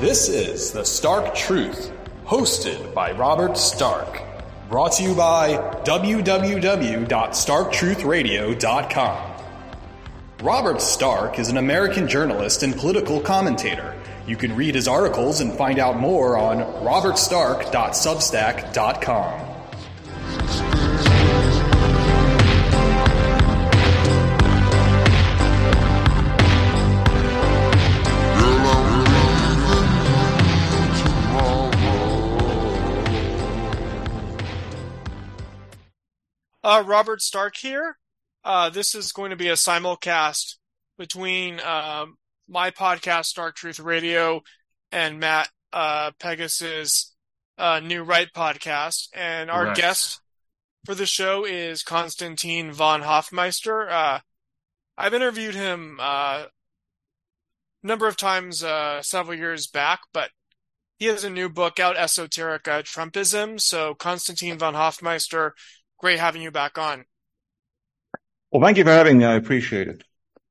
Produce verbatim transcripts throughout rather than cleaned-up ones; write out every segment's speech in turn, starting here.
This is The Stark Truth, hosted by Robert Stark. Brought to you by w w w dot stark truth radio dot com. Robert Stark is an American journalist and political commentator. You can read his articles and find out more on robert stark dot substack dot com. Uh, Robert Stark here. Uh, this is going to be a simulcast between uh, my podcast, Stark Truth Radio, and Matt uh, Pegas's uh, New Right podcast. And our Correct. guest for the show is Konstantin von Hofmeister. Uh, I've interviewed him uh, a number of times uh, several years back, but he has a new book out, Esoterica Trumpism. So, Konstantin von Hofmeister, great having you back on. Well, thank you for having me. I appreciate it.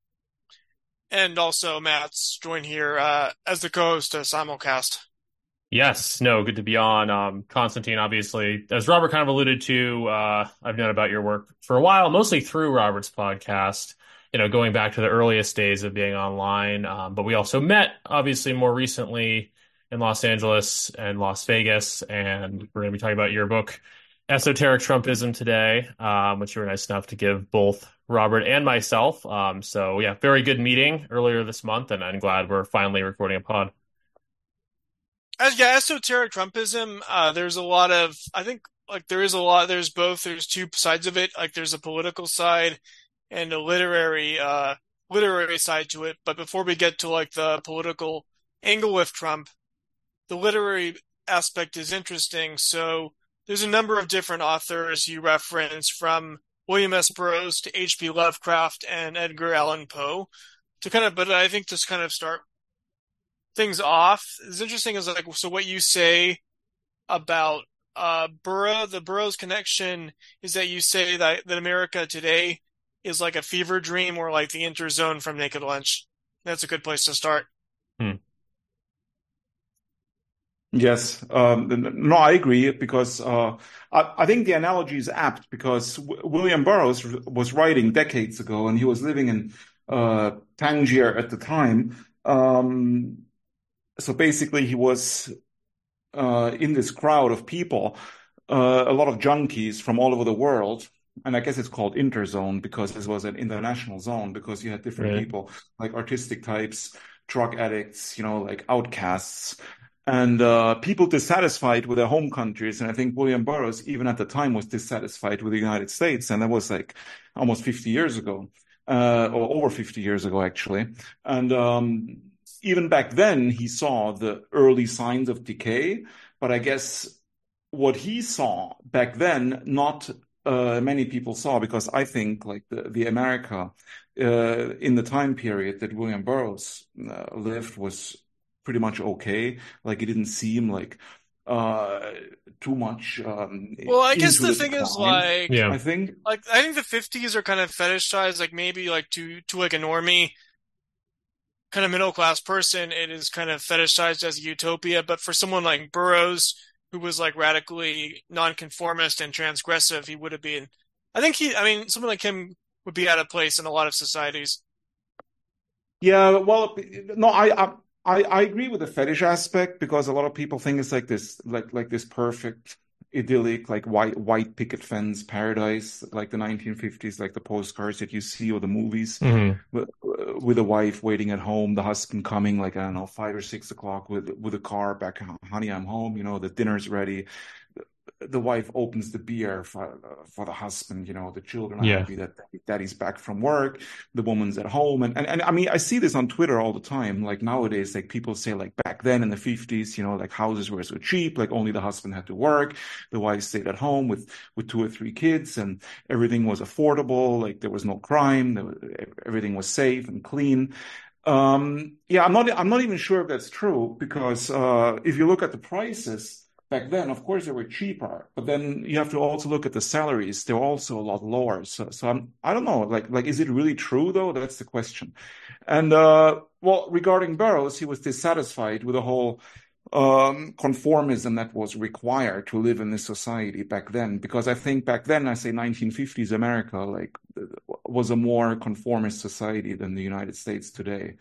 And also Matt's joined here uh, as the co-host of Simulcast. Yes, no, good to be on. Um, Konstantin, obviously, as Robert kind of alluded to, uh, I've known about your work for a while, mostly through Robert's podcast, you know, going back to the earliest days of being online. Um, but we also met, obviously, more recently in Los Angeles and Las Vegas, and we're going to be talking about your book, Esoteric Trumpism, today, um, which you were nice enough to give both Robert and myself. Um, so, yeah, very good meeting earlier this month, and I'm glad we're finally recording a pod. As yeah, Esoteric Trumpism, uh, there's a lot of, I think, like, there is a lot, there's both, there's two sides of it. Like, there's a political side and a literary, uh, literary side to it. But before we get to, like, the political angle with Trump, the literary aspect is interesting. So, there's a number of different authors you reference, from William S. Burroughs to H P Lovecraft and Edgar Allan Poe, to kind of, but I think to kind of start things off, it's interesting is like, so what you say about uh, Burrough, the Burroughs connection is that you say that, that America today is like a fever dream, or like the interzone from Naked Lunch. That's a good place to start. Hmm. Yes. Um, no, I agree, because uh, I, I think the analogy is apt, because w- William Burroughs was writing decades ago, and he was living in uh, Tangier at the time. Um, so basically, he was uh, in this crowd of people, uh, a lot of junkies from all over the world. And I guess it's called interzone because this was an international zone, because you had different Right. people, like artistic types, drug addicts, you know, like outcasts. And uh, people dissatisfied with their home countries. And I think William Burroughs, even at the time, was dissatisfied with the United States. And that was like almost fifty years ago, uh, or over fifty years ago, actually. And um, even back then, he saw the early signs of decay. But I guess what he saw back then, not uh, many people saw, because I think like the, the America uh, in the time period that William Burroughs uh, lived was pretty much okay. Like, it didn't seem like uh too much um Well, I guess into the thing is, decline, like, Yeah. I think. like, I think the fifties are kind of fetishized, like maybe like to, to like a normie kind of middle class person, it is kind of fetishized as a utopia. But for someone like Burroughs, who was like radically nonconformist and transgressive, he would have been, I think he, I mean, someone like him would be out of place in a lot of societies. Yeah, well, no, I, I I I agree with the fetish aspect, because a lot of people think it's like this like like this perfect idyllic, like white white picket fence paradise, like the nineteen fifties, like the postcards that you see, or the movies, hmm with, with a wife waiting at home, the husband coming like, I don't know, five or six o'clock with with a car back, honey, I'm home, you know, the dinner's ready. The wife opens the beer for for the husband, you know, the children are Yeah. happy that daddy's back from work, the woman's at home. And, and, and I mean, I see this on Twitter all the time. Like nowadays, like people say, like back then in the fifties, you know, like houses were so cheap, like only the husband had to work, the wife stayed at home with, with two or three kids, and everything was affordable. Like there was no crime, there was, everything was safe and clean. Um, yeah, I'm not, I'm not even sure if that's true, because uh, if you look at the prices back then, of course, they were cheaper, but then you have to also look at the salaries. They're also a lot lower. So, so I'm, I don't know, like, like, is it really true though? That's the question. And, uh, well, regarding Burroughs, he was dissatisfied with the whole, um, conformism that was required to live in this society back then. Because I think back then, I say nineteen fifties America, like, was a more conformist society than the United States today.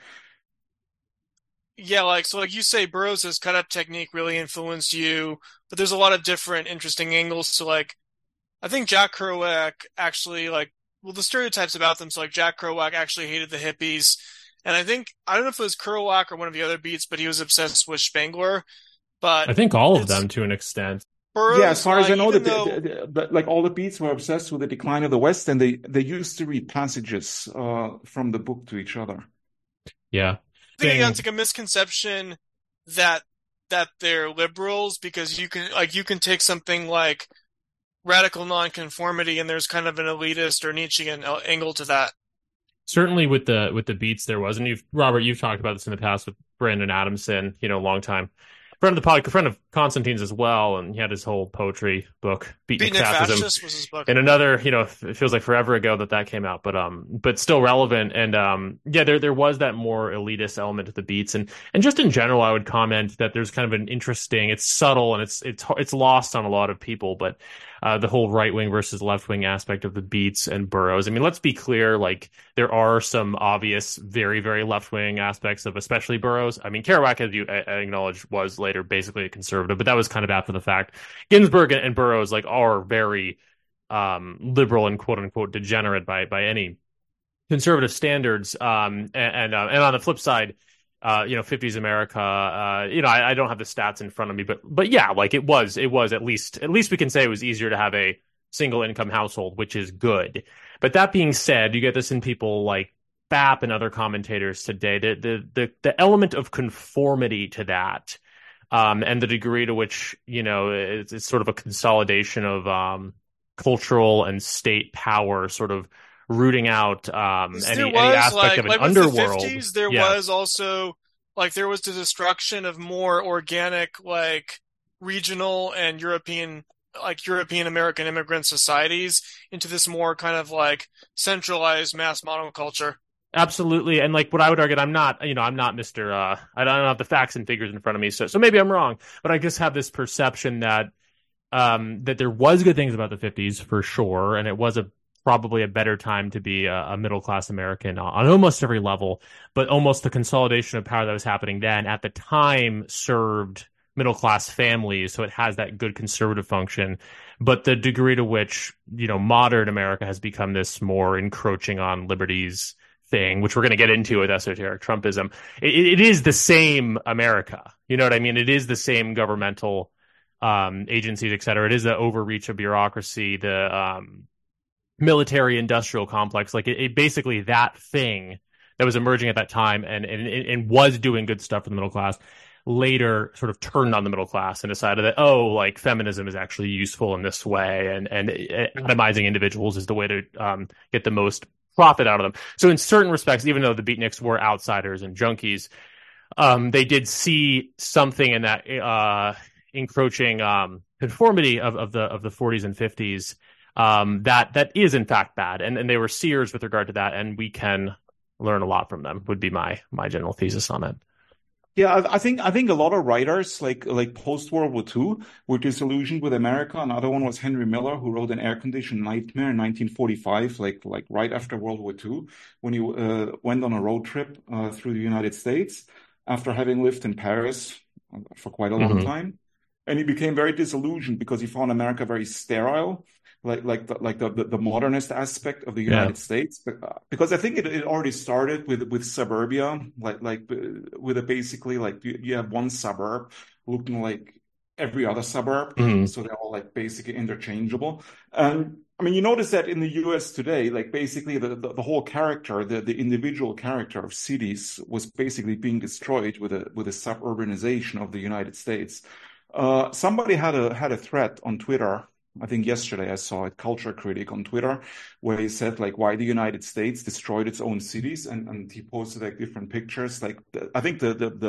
Yeah, like, so like you say, Burroughs' cut-up technique really influenced you, but there's a lot of different interesting angles. So like, I think Jack Kerouac actually, like, well, the stereotypes about them, so like Jack Kerouac actually hated the hippies. And I think, I don't know if it was Kerouac or one of the other beats, but he was obsessed with Spangler. But I think all of it's them to an extent. Burroughs, Yeah, as far as I like, know, even that though, the, the, the, like all the Beats were obsessed with the decline of the West, and they they used to read passages uh, from the book to each other. Yeah. I think Thing- it's like a misconception that that they're liberals, because you can like you can take something like radical nonconformity and there's kind of an elitist or Nietzschean angle to that. Certainly with the with the beats there was, and you've Robert, you've talked about this in the past with Brandon Adamson, you know, a long time friend of the podcast, friend of Constantine's as well, and he had his whole poetry book, Beatnik Beatnik Fascism, Fascist was his book. and another, you know, it feels like forever ago that that came out, but um, but still relevant, and um, yeah, there there was that more elitist element to the beats, and and just in general, I would comment that there's kind of an interesting, it's subtle, and it's it's it's lost on a lot of people, but uh, the whole right wing versus left wing aspect of the Beats and Burroughs. I mean, let's be clear, like there are some obvious, very very left wing aspects of especially Burroughs. I mean, Kerouac, as you acknowledged, was later basically a conservative, but that was kind of after the fact. Ginsberg and, and Burroughs like are very um, liberal and quote unquote degenerate by by any conservative standards. Um, and and, uh, and on the flip side, uh, you know, fifties America, uh, you know, I, I don't have the stats in front of me, but but yeah, like it was it was at least at least we can say it was easier to have a single income household, which is good. But that being said, you get this in people like B A P and other commentators today. The the the, the element of conformity to that. Um, and the degree to which, you know, it's, it's sort of a consolidation of um, cultural and state power sort of rooting out um, any, any aspect like, of an like underworld. With the fifties, there yeah. was also, like, there was the destruction of more organic, like, regional and European, like, European American immigrant societies into this more kind of, like, centralized mass monoculture. Absolutely. And like what I would argue, I'm not, you know, I'm not Mister Uh, I don't have the facts and figures in front of me. So, so maybe I'm wrong, but I just have this perception that, um, that there was good things about the fifties for sure. And it was a, probably a better time to be a, a middle-class American on almost every level, but almost the consolidation of power that was happening then at the time served middle-class families. So it has that good conservative function, but the degree to which, you know, modern America has become this more encroaching on liberties thing, which we're going to get into with esoteric Trumpism, it, it is the same America. You know what I mean? It is the same governmental um, agencies, et cetera. It is the overreach of bureaucracy, the um, military industrial complex. Like it, it basically that thing that was emerging at that time and, and, and was doing good stuff for the middle class later sort of turned on the middle class and decided that, oh, like feminism is actually useful in this way. And, and atomizing individuals is the way to um, get the most profit out of them. So in certain respects, even though the beatniks were outsiders and junkies, um, they did see something in that uh, encroaching um, conformity of, of the of the forties and fifties um, that that is in fact bad, and and they were seers with regard to that, and we can learn a lot from them. Would be my my general thesis on it. Yeah, I, I think I think a lot of writers like like post World War Two were disillusioned with America. Another one was Henry Miller, who wrote An Air-Conditioned Nightmare in nineteen forty-five, like like right after World War Two, when he uh, went on a road trip uh, through the United States after having lived in Paris for quite a long Mm-hmm. time, and he became very disillusioned because he found America very sterile. Like like the, like the, the, the modernist aspect of the United Yeah. States, because I think it, it already started with with suburbia, like like with a basically like you, you have one suburb looking like every other suburb, Mm-hmm. so they're all like basically interchangeable. And I mean, you notice that in the U S today, like basically the the, the whole character, the, the individual character of cities was basically being destroyed with a with a suburbanization of the United States. Uh, somebody had a had a thread on Twitter. I think yesterday I saw it, Culture Critic on Twitter, where he said like why the United States destroyed its own cities, and, and he posted like different pictures. Like the, I think the, the the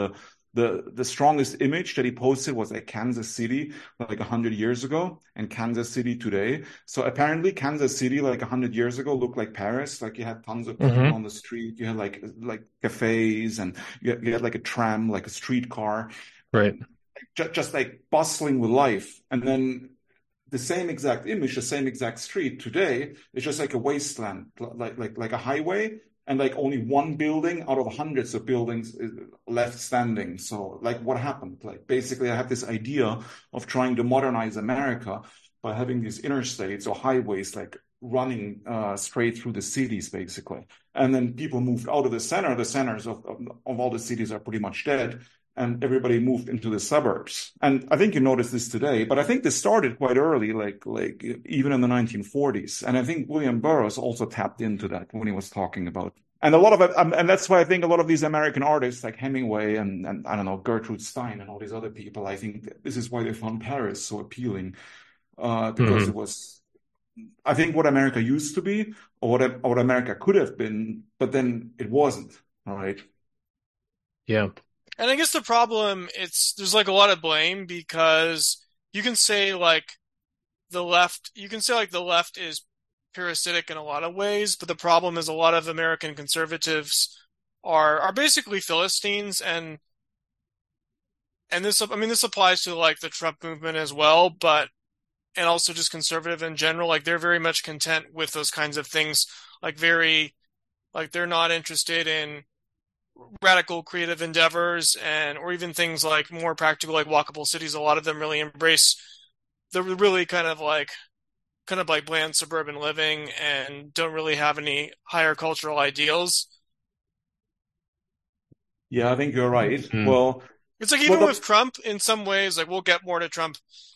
the the strongest image that he posted was like Kansas City like a hundred years ago and Kansas City today. So apparently Kansas City like a hundred years ago looked like Paris. Like you had tons of people Mm-hmm. on the street. You had like like cafes, and you had, you had like a tram, like a streetcar, Right. just, just like bustling with life. And then the same exact image, the same exact street today is just like a wasteland, like like like a highway, and like only one building out of hundreds of buildings is left standing. So like what happened? Like basically I have this idea of trying to modernize America by having these interstates or highways like running uh, straight through the cities, basically. And then people moved out of the center. The centers of, of, of all the cities are pretty much dead. And everybody moved into the suburbs. And I think you noticed this today, but I think this started quite early, like like even in the nineteen forties. And I think William Burroughs also tapped into that when he was talking about. And a lot of it, um, and that's why I think a lot of these American artists like Hemingway and, and I don't know, Gertrude Stein and all these other people, I think this is why they found Paris so appealing, uh, because Mm-hmm. it was, I think, what America used to be, or what, or what America could have been, but then it wasn't, all right? Yeah. And I guess the problem, it's there's like a lot of blame because you can say like the left, you can say like the left is parasitic in a lot of ways, but the problem is a lot of American conservatives are are basically Philistines, and and this I mean this applies to like the Trump movement as well, but and also just conservative in general. Like they're very much content with those kinds of things, like very like they're not interested in radical creative endeavors and or even things like more practical like walkable cities. A lot of them really embrace the really kind of like kind of like bland suburban living and don't really have any higher cultural ideals. Yeah, I think you're right. Mm. Well, It's like well, even the, with Trump in some ways, like we'll get more to Trump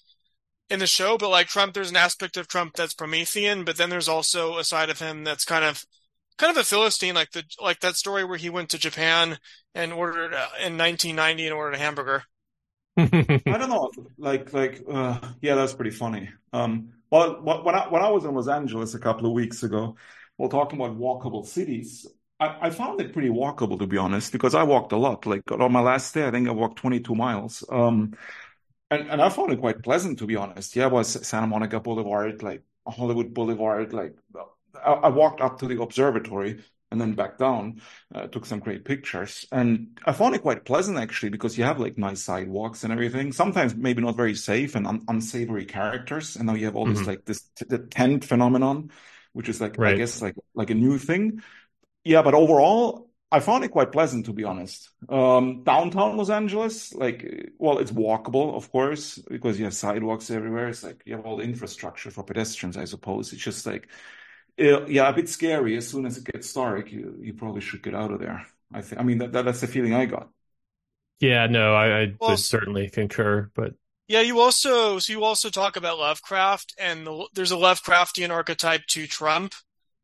in the show, but like Trump, there's an aspect of Trump that's Promethean, but then there's also a side of him that's kind of kind of a Philistine, like the like that story where he went to Japan and ordered uh, in nineteen ninety and ordered a hamburger. I don't know, like like uh, yeah, that's pretty funny. Um, well, when I when I was in Los Angeles a couple of weeks ago, we're talking about walkable cities. I, I found it pretty walkable, to be honest, because I walked a lot. Like on my last day, I think I walked twenty-two miles. Um, and and I found it quite pleasant, to be honest. Yeah, it was Santa Monica Boulevard, like Hollywood Boulevard. Like I, I walked up to the observatory and then back down, uh, took some great pictures. And I found it quite pleasant, actually, because you have like nice sidewalks and everything. Sometimes maybe not very safe and un unsavory characters. And now you have all Mm-hmm. this like this the tent phenomenon, which is like, I Right. guess, like like a new thing. Yeah, but overall, I found it quite pleasant, to be honest. Um, downtown Los Angeles, like, well, it's walkable, of course, because you have sidewalks everywhere. It's like you have all the infrastructure for pedestrians, I suppose. It's just like, uh, yeah, a bit scary. As soon as it gets dark, you you probably should get out of there. I think. I mean, that, that that's the feeling I got. Yeah, no, I, I Well, would certainly concur, but yeah, you also so you also talk about Lovecraft, and the, there's a Lovecraftian archetype to Trump.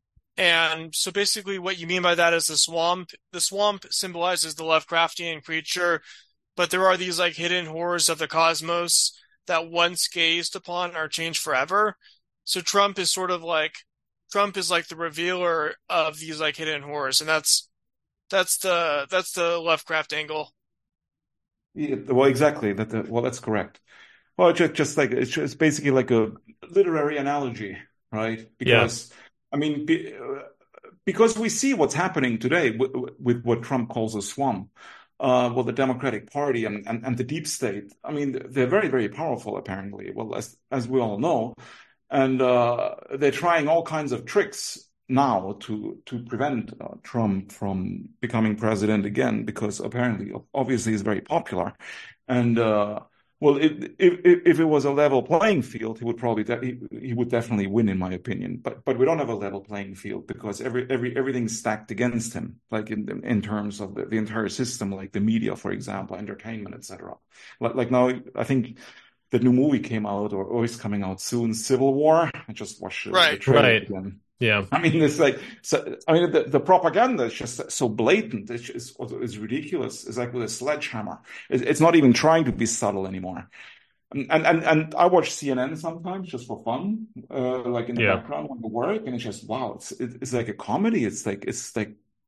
And so basically what you mean by that is the swamp. The swamp symbolizes the Lovecraftian creature, but there are these like hidden horrors of the cosmos that once gazed upon are changed forever. So Trump is sort of like Trump is like the revealer of these like hidden horrors, and that's that's the that's the Lovecraft angle. Yeah, well, exactly. That. The, well, that's correct. Well, just just like it's just basically like a literary analogy, right? yeah, Because I mean, be, uh, because we see what's happening today with, with what Trump calls a swamp. Uh, well, the Democratic Party and, and, and the deep state. I mean, they're very, very powerful, apparently. Well, as as we all know, and uh, they're trying all kinds of tricks now to to prevent uh, Trump from becoming president again, because apparently, obviously, he's very popular, and. Uh, Well, if, if if it was a level playing field, he would probably he, he would definitely win, in my opinion. But but we don't have a level playing field because every every everything's stacked against him, like in in terms of the, the entire system, like the media, for example, entertainment, et cetera. Like like now, I think the new movie came out or, or is coming out soon, Civil War. I just watched the, the Right. trailer right. again. Yeah, I mean, it's like, so, I mean, the, the propaganda is just so blatant. It's just, it's ridiculous. It's like with a sledgehammer. It's, it's not even trying to be subtle anymore. And, and, and, and I watch C N N sometimes just for fun, uh, like in the yeah, background when I work. And it's just, wow, it's, it's like a comedy. It's like, it's like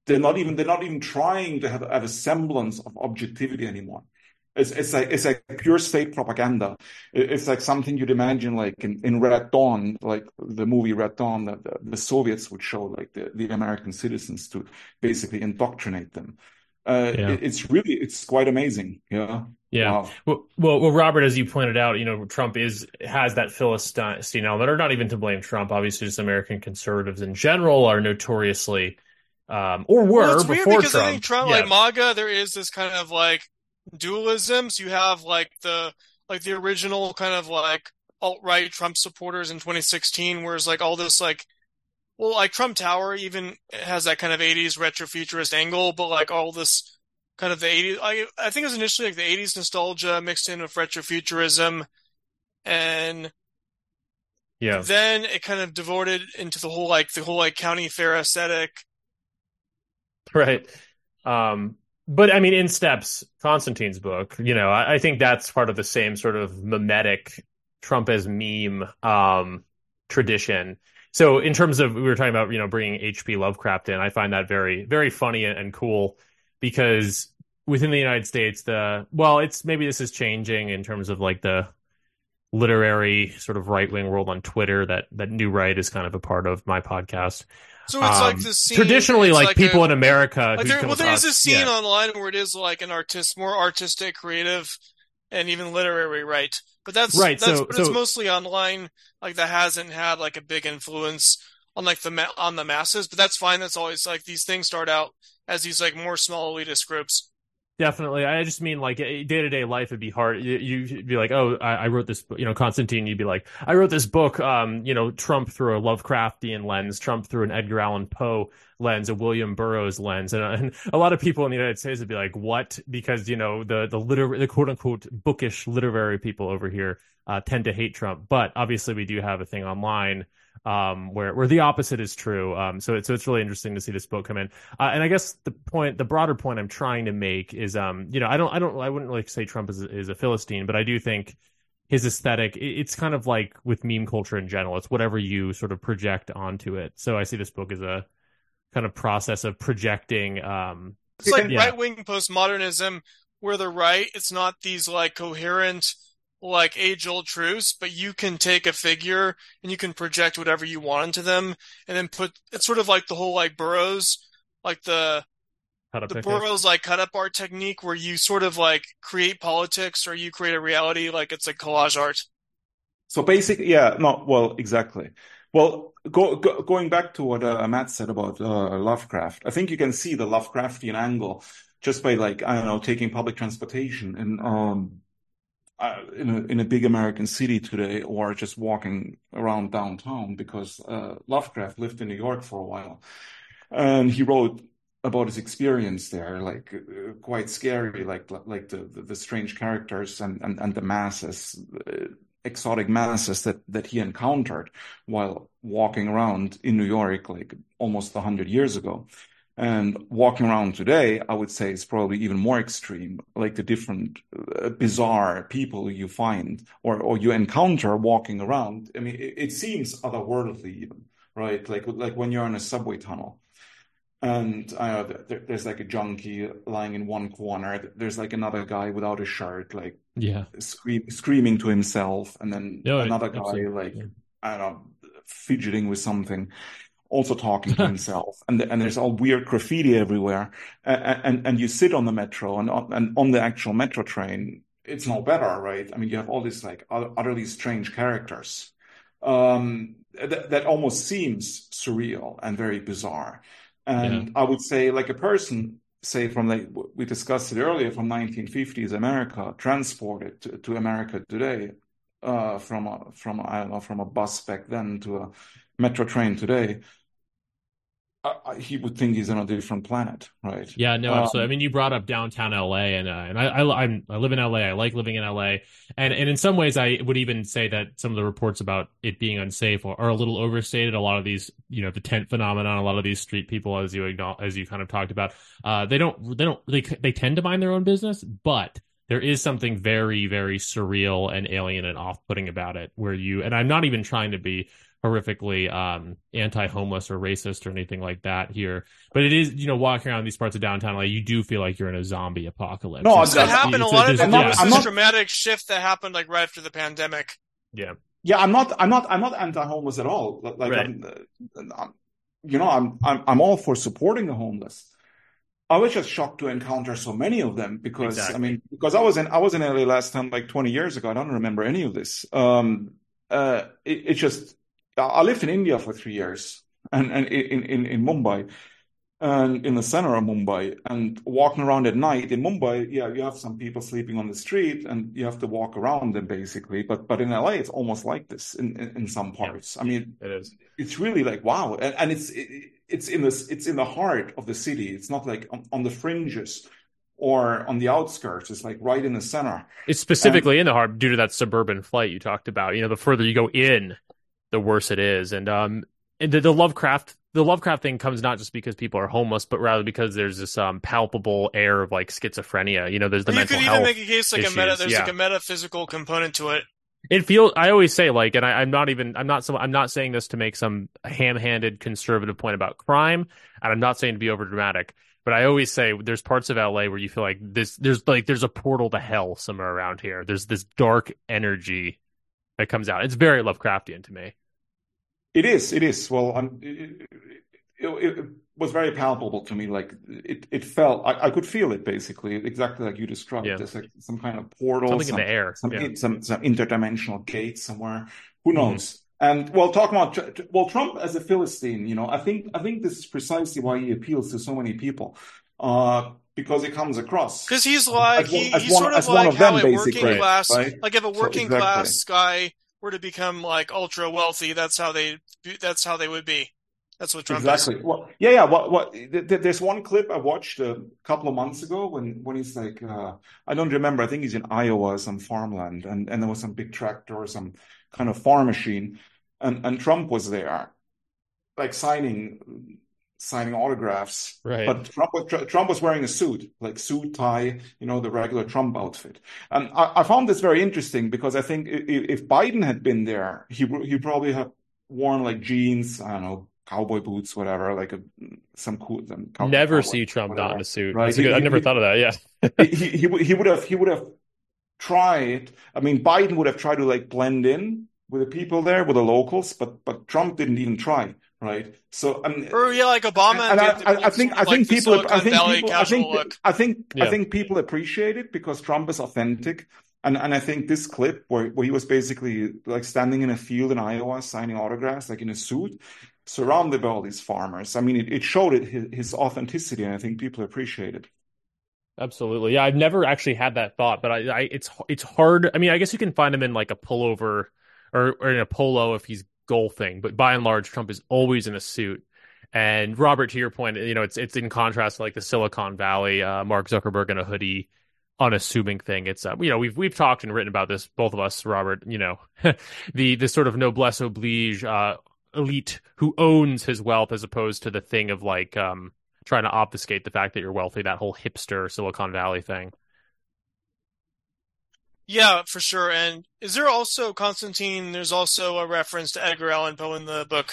they're not even they're not even trying to have, have a semblance of objectivity anymore. It's it's like it's like pure state propaganda. It's like something you'd imagine like in, in Red Dawn, like the movie Red Dawn, that the, the Soviets would show like the, the American citizens to basically indoctrinate them. Uh, yeah. it, it's really it's quite amazing. Yeah. Yeah. Wow. Well, well, well, Robert, as you pointed out, you know, Trump is has that Philistine element, or not even to blame Trump. Obviously, just American conservatives in general are notoriously, um, or were well, it's before weird because Trump. I think Trump, yeah. like MAGA, there is this kind of like dualism. So you have like the like the original kind of like alt-right Trump supporters in twenty sixteen, whereas like all this like, well, like Trump Tower even has that kind of eighties retrofuturist angle, but like all this kind of the eighties, I, I think it was initially like the eighties nostalgia mixed in with retrofuturism, and yeah, then it kind of devoted into the whole like the whole like county fair aesthetic. Right. Um, but I mean, in steps Constantine's book, you know, I, I think that's part of the same sort of mimetic Trump as meme um, tradition. So in terms of, we were talking about, you know, bringing H P Lovecraft in, I find that very, very funny and, and cool, because within the United States, the, well, it's, maybe this is changing in terms of like the literary sort of right-wing world on Twitter that, that New Right is kind of a part of my podcast. So it's um, like this scene. Traditionally, like, like people a, in America. Like there, well, there's us, a scene yeah. online where it is like an artist, more artistic, creative, and even literary, right? But that's right. That's, so, but so, it's mostly online. Like that hasn't had like a big influence on like the ma- on the masses. But that's fine. That's always like these things start out as these like more small elitist groups. Definitely. I just mean like day-to-day life would be hard. You, you'd be like, oh, I, I wrote this, you know, Constantine, you'd be like, I wrote this book, um, you know, Trump through a Lovecraftian lens, Trump through an Edgar Allan Poe lens, a William Burroughs lens. And, and a lot of people in the United States would be like, what? Because, you know, the, the liter- the quote unquote bookish literary people over here uh, tend to hate Trump. But obviously we do have a thing online um, where, where the opposite is true. Um, so it's, so it's really interesting to see this book come in. Uh, and I guess the point, the broader point I'm trying to make is, um, you know, I don't, I don't, I wouldn't like say Trump is, is a Philistine, but I do think his aesthetic, it's kind of like with meme culture in general. It's whatever you sort of project onto it. So I see this book as a kind of process of projecting. Um, it's like yeah. right-wing postmodernism where the right, it's not these like coherent, like age-old truths, but you can take a figure and you can project whatever you want into them, and then put. It's sort of like the whole like Burroughs, like the the technique. Burroughs like cut-up art technique, where you sort of like create politics or you create a reality, like it's like collage art. So basically, yeah, no, well, exactly. Well, go, go, going back to what uh, Matt said about uh, Lovecraft, I think you can see the Lovecraftian angle just by like I don't know taking public transportation and um. Uh, in a in a big American city today, or just walking around downtown, because uh, Lovecraft lived in New York for a while, and he wrote about his experience there, like uh, quite scary, like like the the, the strange characters and, and, and the masses, uh, exotic masses that that he encountered while walking around in New York, like almost a hundred years ago. And walking around today, I would say, is probably even more extreme, like the different uh, bizarre people you find or, or you encounter walking around. I mean, it, it seems otherworldly even, right? Like, like when you're in a subway tunnel and uh, there, there's like a junkie lying in one corner. There's like another guy without a shirt, like yeah, scream, screaming to himself. And then no, another guy, absolutely. like, yeah. I don't know, fidgeting with something. Also talking to himself, and and there's all weird graffiti everywhere, and and, and you sit on the metro and on, and on the actual metro train, it's no better, right? I mean, you have all these like utterly strange characters, um, that that almost seems surreal and very bizarre, and yeah. I would say like a person, say from like we discussed it earlier, from nineteen fifties America, transported to, to America today, uh, from a from a, I don't know from a bus back then to a metro train today. Uh, he would think he's on a different planet, right? Yeah, no, um, absolutely. I mean, you brought up downtown L A, and uh, and I I, I'm, I live in L A. I like living in L A, and and in some ways, I would even say that some of the reports about it being unsafe are, are a little overstated. A lot of these, you know, the tent phenomenon, a lot of these street people, as you as you kind of talked about, uh, they don't they don't they they tend to mind their own business, but there is something very, very surreal and alien and off-putting about it, where you, and I'm not even trying to be horrifically um, anti-homeless or racist or anything like that here. But it is, you know, walking around these parts of downtown L A, you do feel like you're in a zombie apocalypse. No, It's that happened. A lot of it not- was I'm this not- dramatic shift that happened like right after the pandemic. Yeah. Yeah, I'm not, I'm not, I'm not anti-homeless at all. Like, Right. I'm, uh, I'm, you know, I'm, I'm, I'm all for supporting the homeless. I was just shocked to encounter so many of them because, Exactly. I mean, because I was in, I was in L A last time like twenty years ago. I don't remember any of this. Um, uh, it, it's just, I lived in India for three years and, and in, in, in Mumbai. And in the center of Mumbai, and walking around at night in Mumbai, yeah, you have some people sleeping on the street, and you have to walk around them basically. But but in L A, it's almost like this in in, in some parts. Yeah, I mean, it is. It's really like wow, and, and it's it, it's in this it's in the heart of the city. It's not like on, on the fringes or on the outskirts. It's like right in the center. It's specifically and, in the heart due to that suburban flight you talked about. You know, the further you go in, the worse it is, and um, and the, the Lovecraft. The Lovecraft thing comes not just because people are homeless, but rather because there's this um, palpable air of like schizophrenia. You know, there's the you mental could health even make a case like issues. a meta. There's yeah. like a metaphysical component to it. It feels. I always say like, and I, I'm not even. I'm not. So I'm not saying this to make some ham-handed conservative point about crime, and I'm not saying to be overdramatic. But I always say there's parts of L A where you feel like this. There's like there's a portal to hell somewhere around here. There's this dark energy that comes out. It's very Lovecraftian to me. It is. It is. Well, I'm, it, it, it was very palpable to me. Like it, it felt. I, I could feel it basically, exactly like you described. Yeah. There's like some kind of portal, Something some, in the air, some, yeah. some some interdimensional gate somewhere. Who knows? Mm-hmm. And well, talking about well, Trump as a Philistine, you know, I think I think this is precisely why he appeals to so many people, uh, because it comes across because he's like as, he, as he's one, sort of as like one of how them, a basically, working class, right? like if a working so, exactly. class guy were to become like ultra wealthy, that's how they that's how they would be. That's what Trump exactly. is. Well, yeah, yeah. What, what? There's one clip I watched a couple of months ago when, when he's like, uh, I don't remember. I think he's in Iowa, some farmland, and, and there was some big tractor or some kind of farm machine, and, and Trump was there, like signing signing autographs. Right. But Trump was Trump was wearing a suit, like suit, tie, you know, the regular Trump outfit. And I, I found this very interesting because I think if, if Biden had been there, he he probably have worn like jeans, I don't know, cowboy boots, whatever, like a, some cool. Some cowboy, Never cowboy, see Trump whatever. not in a suit. Right? That's a good, He- I never he- thought of that. Yeah. he, he he would have he would have tried. I mean, Biden would have tried to like blend in with the people there, with the locals, but but Trump didn't even try, right? So and Or yeah, like Obama. and I, did the- I, I think I like think the people I Silicon think Valley people I casual think look. I think Yeah. I think people appreciate it because Trump is authentic. And and I think this clip where, where he was basically like standing in a field in Iowa signing autographs, like in a suit, surrounded by all these farmers. I mean, it, it showed it his, his authenticity, and I think people appreciate it. Absolutely. Yeah, I've never actually had that thought, but I, I it's it's hard. I mean, I guess you can find him in like a pullover or, or in a polo if he's golfing, but by and large, Trump is always in a suit. And Robert, to your point, you know, it's it's in contrast to like the Silicon Valley, uh, Mark Zuckerberg in a hoodie, unassuming thing. It's uh, you know, we've we've talked and written about this, both of us, Robert. You know, the the sort of noblesse oblige uh, elite who owns his wealth, as opposed to the thing of like um. trying to obfuscate the fact that you're wealthy, that whole hipster Silicon Valley thing. Yeah, for sure. And is there also, Constantine, there's also a reference to Edgar Allan Poe in the book?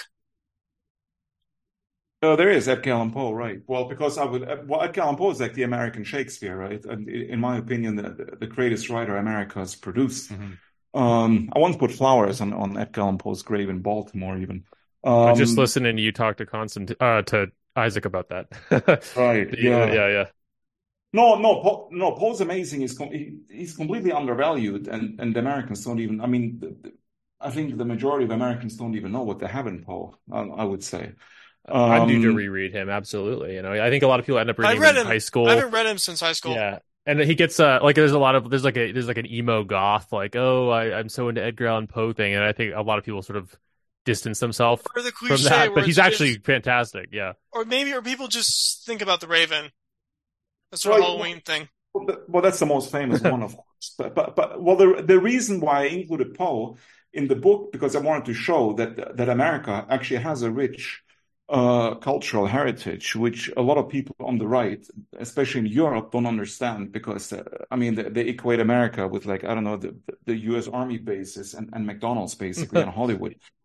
Oh, there is Edgar Allan Poe, right? Well, because I would, well, Edgar Allan Poe is like the American Shakespeare, right? And in my opinion, the, the greatest writer America has produced. Mm-hmm. Um, I once put flowers on, on Edgar Allan Poe's grave in Baltimore, even. Um, I just listening to you talk to Constant, uh, to Isaac about that. Right. yeah, Yeah. yeah, yeah. No, no, Poe, no. Poe's amazing. He's com- he, he's completely undervalued, and and the Americans don't even. I mean, the, the, I think the majority of Americans don't even know what they have in Poe. I, I would say. Um, I'm due to reread him. Absolutely. You know, I think a lot of people end up reading I him read in him. high school. I haven't read him since high school. Yeah. And he gets uh like there's a lot of there's like a there's like an emo goth like oh I, I'm so into Edgar Allan Poe thing, and I think a lot of people sort of distance themselves Or the from cliche that, where but he's it's actually just- fantastic. Yeah. or maybe, or people just think about the Raven. That's sort of Right. Halloween thing. Well, th- well, that's the most famous one, of course. But, but, but well, the the reason why I included Poe in the book because I wanted to show that that America actually has a rich uh, cultural heritage, which a lot of people on the right, especially in Europe, don't understand. Because uh, I mean, they, they equate America with like I don't know the the U S Army bases and, and McDonald's basically and Hollywood.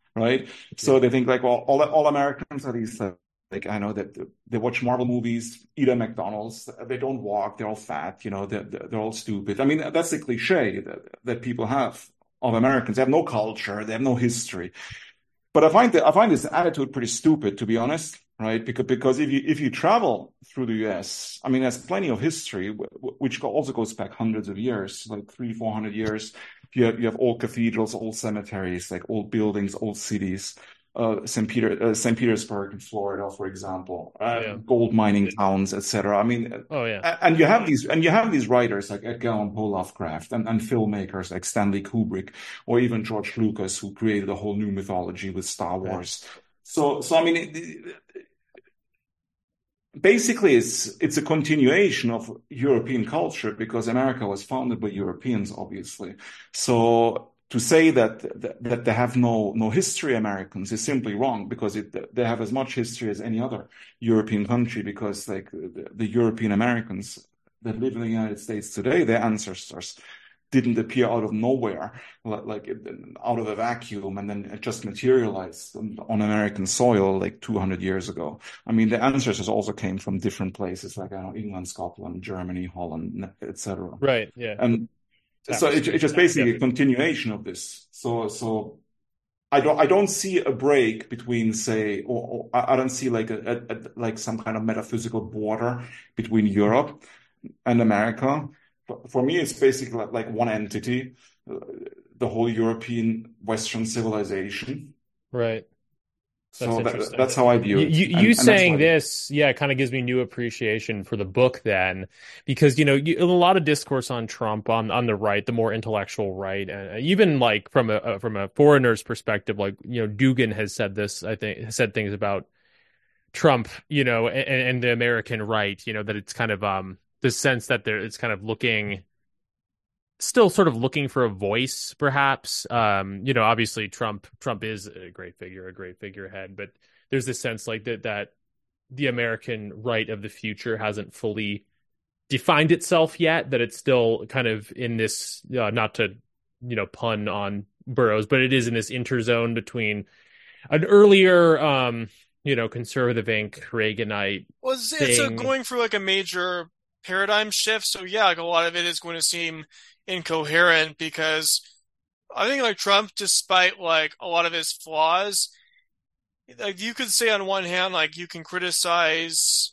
right? So they think like, well, all all Americans are these uh, like I know that they watch Marvel movies, eat at McDonald's, they don't walk, they're all fat, you know, they're they're all stupid. I mean, that's the cliche that that people have of Americans. They have no culture, they have no history. But I find that I find this attitude pretty stupid, to be honest, right? Because because if you if you travel through the U S, I mean, there's plenty of history, which also goes back hundreds of years, like three, four hundred years. You have you have old cathedrals, old cemeteries, like old buildings, old cities. Uh, Saint Peter, uh, Saint Petersburg in Florida, for example, uh, Yeah. gold mining towns, et cetera. I mean, Oh yeah. and you have these, and you have these writers like Edgar Allan Poe, Lovecraft, and, and filmmakers like Stanley Kubrick, or even George Lucas, who created a whole new mythology with Star Wars. Right. So, so I mean, it, basically, it's it's a continuation of European culture because America was founded by Europeans, obviously. So to say that that they have no no history, Americans, is simply wrong because it, they have as much history as any other European country. Because like the, the European Americans that live in the United States today, their ancestors didn't appear out of nowhere, like out of a vacuum, and then it just materialized on American soil like two hundred years ago. I mean, the ancestors also came from different places, like I don't know, England, Scotland, Germany, Holland, et cetera. Right. Yeah. And so it, it's just basically a continuation of this. So, so I don't, I don't see a break between, say, or, or I don't see like a, a, a like some kind of metaphysical border between Europe and America. For me, it's basically like, like one entity, uh, the whole European Western civilization. Right. That's so that, that's how I view it. You, you, and, you and saying this, yeah, kind of gives me new appreciation for the book then, because, you know, you, a lot of discourse on Trump on, on the right, the more intellectual right, and even like from a, uh, from a foreigner's perspective, like, you know, Dugin has said this, I think, has said things about Trump, you know, and, and the American right, you know, that it's kind of, um, the sense that there, it's kind of looking, still sort of looking for a voice, perhaps. Um, you know, obviously Trump, Trump is a great figure, a great figurehead, but there's this sense like that, that the American right of the future hasn't fully defined itself yet, that it's still kind of in this, uh, not to, you know, pun on Burroughs, but it is in this interzone between an earlier, um, you know, conservative ink, Reaganite. Well, it's, it's a, going through like a major paradigm shift. So yeah, like a lot of it is going to seem incoherent because I think like Trump, despite like a lot of his flaws, like you could say on one hand, like you can criticize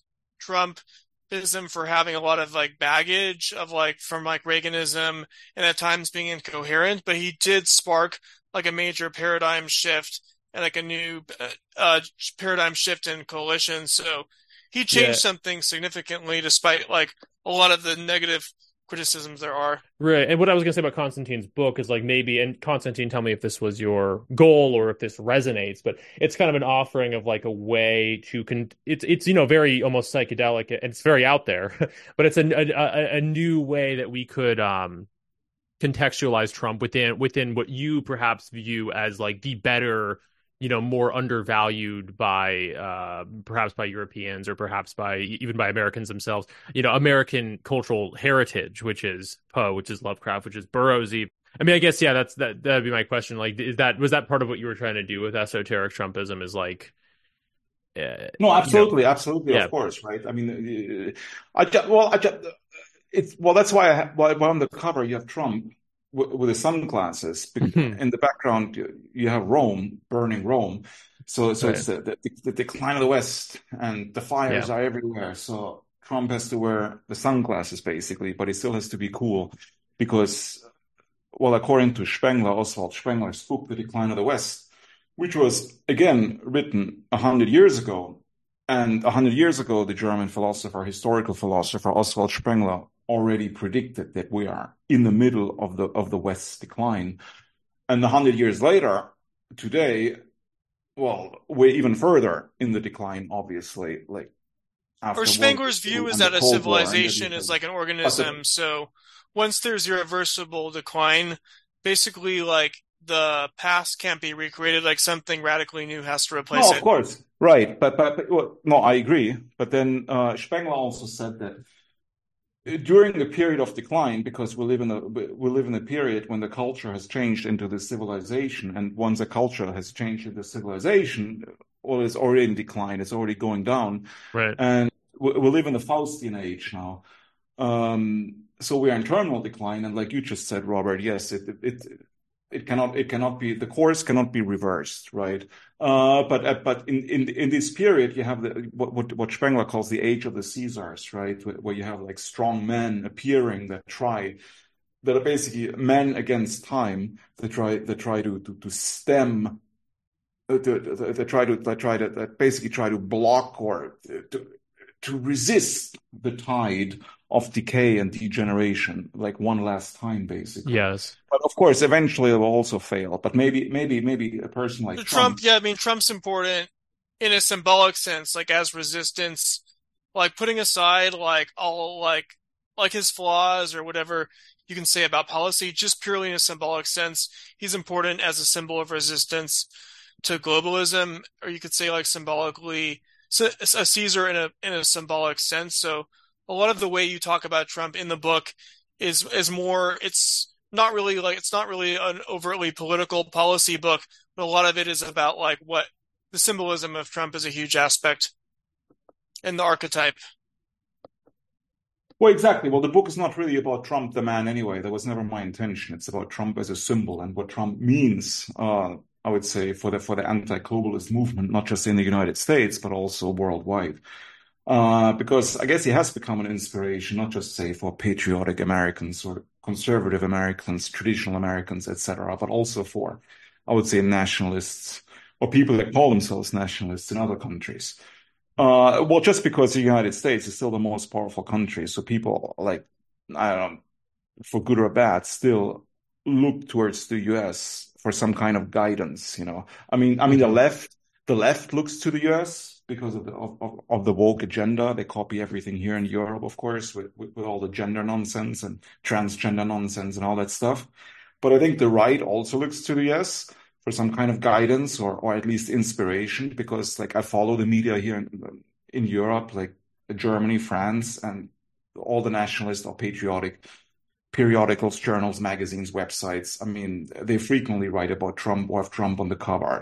Trumpism for having a lot of like baggage of like from like Reaganism and at times being incoherent, but he did spark like a major paradigm shift and like a new uh, paradigm shift in coalition. So he changed yeah. something significantly despite like a lot of the negative criticisms there are. Right. And what I was going to say about Constantine's book is like maybe, and Constantine, tell me if this was your goal or if this resonates, but it's kind of an offering of like a way to, con- it's, it's, you know, very almost psychedelic and it's very out there, but it's a, a, a new way that we could um, contextualize Trump within, within what you perhaps view as like the better, you know, more undervalued by uh, perhaps by Europeans or perhaps by even by Americans themselves, you know, American cultural heritage, which is Poe, which is Lovecraft, which is Burroughs. I mean, I guess, yeah, that's that that'd be my question. Like, is that was that part of what you were trying to do with esoteric Trumpism is like, uh, no, absolutely, you know, absolutely, yeah. Of course, right? I mean, I just, well, I just, it's well, that's why I have, well, on the cover you have Trump with the sunglasses. Mm-hmm. In the background, you have Rome, burning Rome. So, so right. It's the, the, the decline of the West, and the fires yeah. are everywhere. So Trump has to wear the sunglasses, basically, but he still has to be cool because, well, according to Spengler, Oswald Spengler's book, The Decline of the West, which was, again, written a hundred years ago. And a hundred years ago, the German philosopher, historical philosopher, Oswald Spengler, already predicted that we are in the middle of the of the West's decline. And a hundred years later, today, well, we're even further in the decline, obviously. Like, or Spengler's view is that a civilization is like an organism. So once there's irreversible decline, basically, like the past can't be recreated. Like something radically new has to replace it. No, it. of course, right. But but, but well, no, I agree. But then uh, Spengler also said that during the period of decline, because we live in a we live in a period when the culture has changed into the civilization, and once a culture has changed into civilization, well, it's already in decline, it's already going down, Right. and we, we live in the Faustian age now. Um, so we are in terminal decline, and like you just said, Robert, yes, it it it cannot it cannot be the course cannot be reversed, right? Uh, but uh, but in, in in this period, you have the what what, what Spengler calls the age of the Caesars, right? Where, where you have like strong men appearing that try that are basically men against time that try that try to to, to stem. Uh, to, to, to try to that try to that basically try to block or to to resist the tide of decay and degeneration, like one last time, basically. Yes. But of course, eventually it will also fail. But maybe, maybe, maybe a person like Trump, Trump. yeah, I mean, Trump's important in a symbolic sense, like as resistance, like putting aside like all like like his flaws or whatever you can say about policy, just purely in a symbolic sense, he's important as a symbol of resistance to globalism, or you could say like symbolically, so a Caesar in a in a symbolic sense. So a lot of the way you talk about Trump in the book is is more, it's not really like it's not really an overtly political policy book, but a lot of it is about like what the symbolism of Trump is a huge aspect and the archetype. Well, exactly. Well, the book is not really about Trump the man anyway. That was never my intention. It's about Trump as a symbol and what Trump means, uh, I would say, for the for the anti-globalist movement, not just in the United States, but also worldwide. Uh, because I guess he has become an inspiration, not just, say, for patriotic Americans or conservative Americans, traditional Americans, et cetera, but also for, I would say, nationalists or people that call themselves nationalists in other countries. Uh, well, just because the United States is still the most powerful country, so people, like, I don't know, for good or bad, still look towards the U S for some kind of guidance, you know. I mean, I mean, the left, the left looks to the U S because of the of, of the woke agenda. They copy everything here in Europe, of course, with, with, with all the gender nonsense and transgender nonsense and all that stuff. But I think the right also looks to the U S for some kind of guidance or or at least inspiration, because like I follow the media here in, in Europe, like Germany, France, and all the nationalist or patriotic periodicals, journals, magazines, websites. I mean, they frequently write about Trump or have Trump on the cover.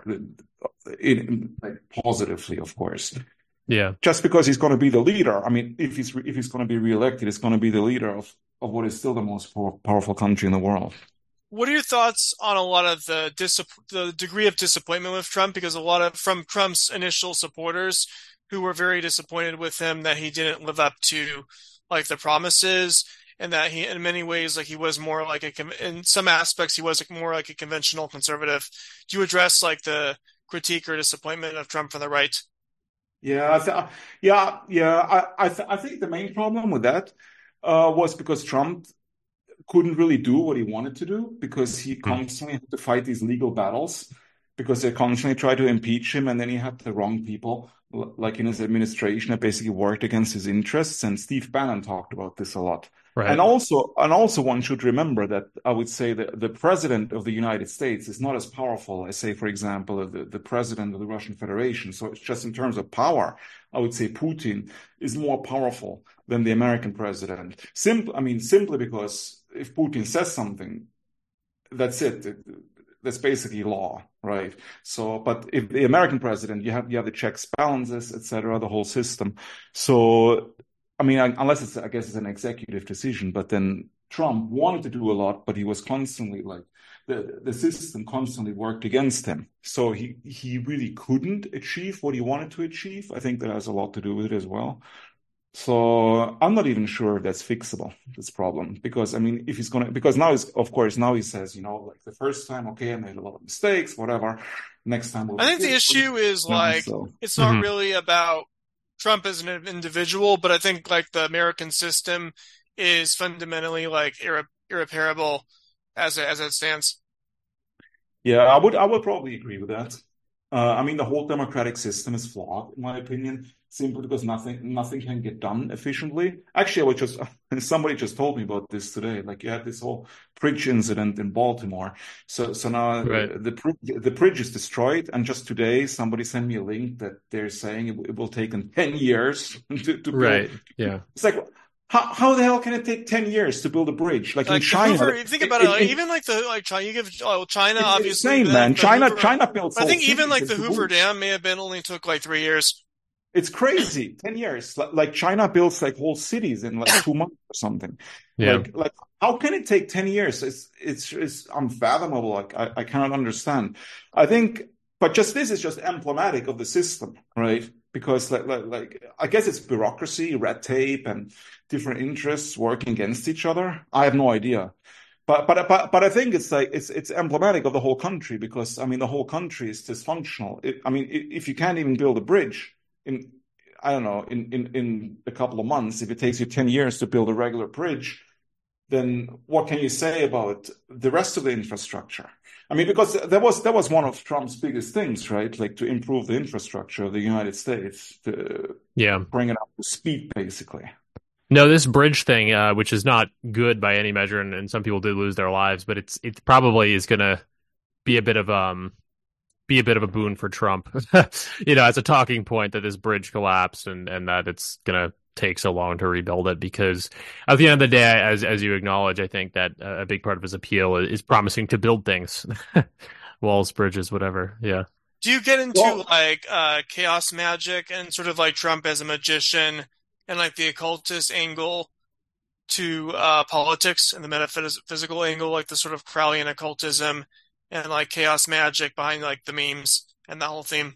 In, like, positively, of course. Yeah. Just because he's going to be the leader. I mean, if he's if he's going to be reelected, he's going to be the leader of, of what is still the most powerful country in the world. What are your thoughts on a lot of the dis- the degree of disappointment with Trump? Because a lot of from Trump's initial supporters who were very disappointed with him that he didn't live up to like the promises, and that he, in many ways, like he was more like a, in some aspects, he was more like a conventional conservative. Do you address like the critique or disappointment of Trump from the right? Yeah, I th- yeah, yeah. I I, th- I think the main problem with that uh, was because Trump couldn't really do what he wanted to do, because he constantly had to fight these legal battles, because they constantly tried to impeach him, and then he had the wrong people, like in his administration, that basically worked against his interests. And Steve Bannon talked about this a lot. Right. And also, and also, one should remember that I would say that the president of the United States is not as powerful as, say, for example, the, the president of the Russian Federation. So it's just in terms of power, I would say Putin is more powerful than the American president. Simply, I mean, simply because if Putin says something, that's it. it that's basically law, right? So, but if the American president, you have you have the checks, balances, et cetera, the whole system. So, I mean, unless it's, I guess it's an executive decision, but then Trump wanted to do a lot, but he was constantly like, the, the system constantly worked against him. So he, he really couldn't achieve what he wanted to achieve. I think that has a lot to do with it as well. So I'm not even sure if that's fixable, this problem, because I mean, if he's going to, because now he's, of course, now he says, you know, like the first time, okay, I made a lot of mistakes, whatever. Next time, we'll I think the issue is like, so. it's not Mhm. really about Trump as an individual, but I think like the American system is fundamentally like irre- irreparable as it, as it stands. Yeah, I would, I would probably agree with that. Uh, I mean, the whole democratic system is flawed, in my opinion, simply because nothing, nothing can get done efficiently. Actually, I was just, somebody just told me about this today. Like, you had this whole bridge incident in Baltimore. So, so now Right. the, the the bridge is destroyed, and just today, somebody sent me a link that they're saying it, it will take them ten years to, to build. Right. Yeah. It's like, how how the hell can it take ten years to build a bridge? Like, Like in the China, Hoover, think it, about it. it, Like, it, even like the like China, you give oh, China it's obviously. insane, The, man. the China Hoover, China built I whole think even cities like with the Hoover caboose. Dam may have been only took like three years. It's crazy. ten years. Like, like China builds like whole cities in like two months or something. Yeah. Like, like how can it take ten years? It's, it's, it's unfathomable. Like, I, I cannot understand. I think, but just this is just emblematic of the system, right? Because like, like, like, I guess it's bureaucracy, red tape, and different interests working against each other. I have no idea. But but but but I think it's like it's it's emblematic of the whole country, because I mean the whole country is dysfunctional. It, I mean, if you can't even build a bridge in, I don't know, in, in, in a couple of months, if it takes you ten years to build a regular bridge, then what can you say about the rest of the infrastructure? I mean, because that was that was one of Trump's biggest things, right? Like, to improve the infrastructure of the United States, to Yeah. bring it up to speed, basically. No, this bridge thing, uh, which is not good by any measure, and, and some people did lose their lives, but it's it probably is going to be a bit of um be a bit of a boon for Trump, you know, as a talking point that this bridge collapsed and and that it's going to take so long to rebuild it. Because at the end of the day, as as you acknowledge, I think that uh, a big part of his appeal is, is promising to build things, walls, bridges, whatever. Yeah. Do you get into Well, like uh chaos magic and sort of like Trump as a magician and like the occultist angle to uh politics and the metaphysical angle, like the sort of Crowleyan occultism and like chaos magic behind like the memes and the whole theme?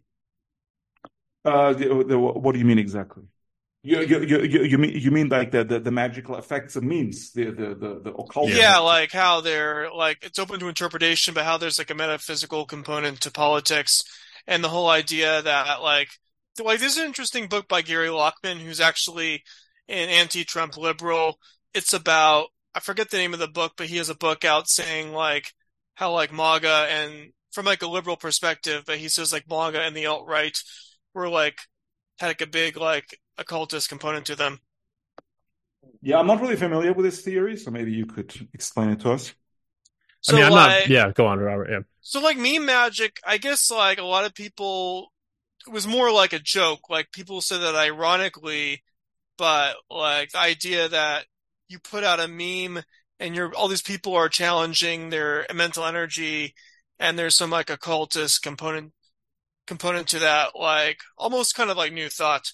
uh, the, the, what do you mean exactly? You you you you you mean you mean like the, the, the magical effects of memes, the the the, the occult? Yeah. Yeah. like how they're like it's open to interpretation, but how there's like a metaphysical component to politics, and the whole idea that like like this is an interesting book by Gary Lockman, who's actually an anti-Trump liberal. It's about, I forget the name of the book, but he has a book out saying like how like MAGA, and from like a liberal perspective, but he says like MAGA and the alt-right were like had like a big like occultist component to them. Yeah, I'm not really familiar with this theory, so maybe you could explain it to us. So I mean, I'm like not. Yeah, go on, Robert. Yeah. so like meme magic, I guess like a lot of people, it was more like a joke. Like people said that ironically, but like the idea that you put out a meme and you're all these people are challenging their mental energy, and there's some like occultist component component to that, like almost kind of like New Thought.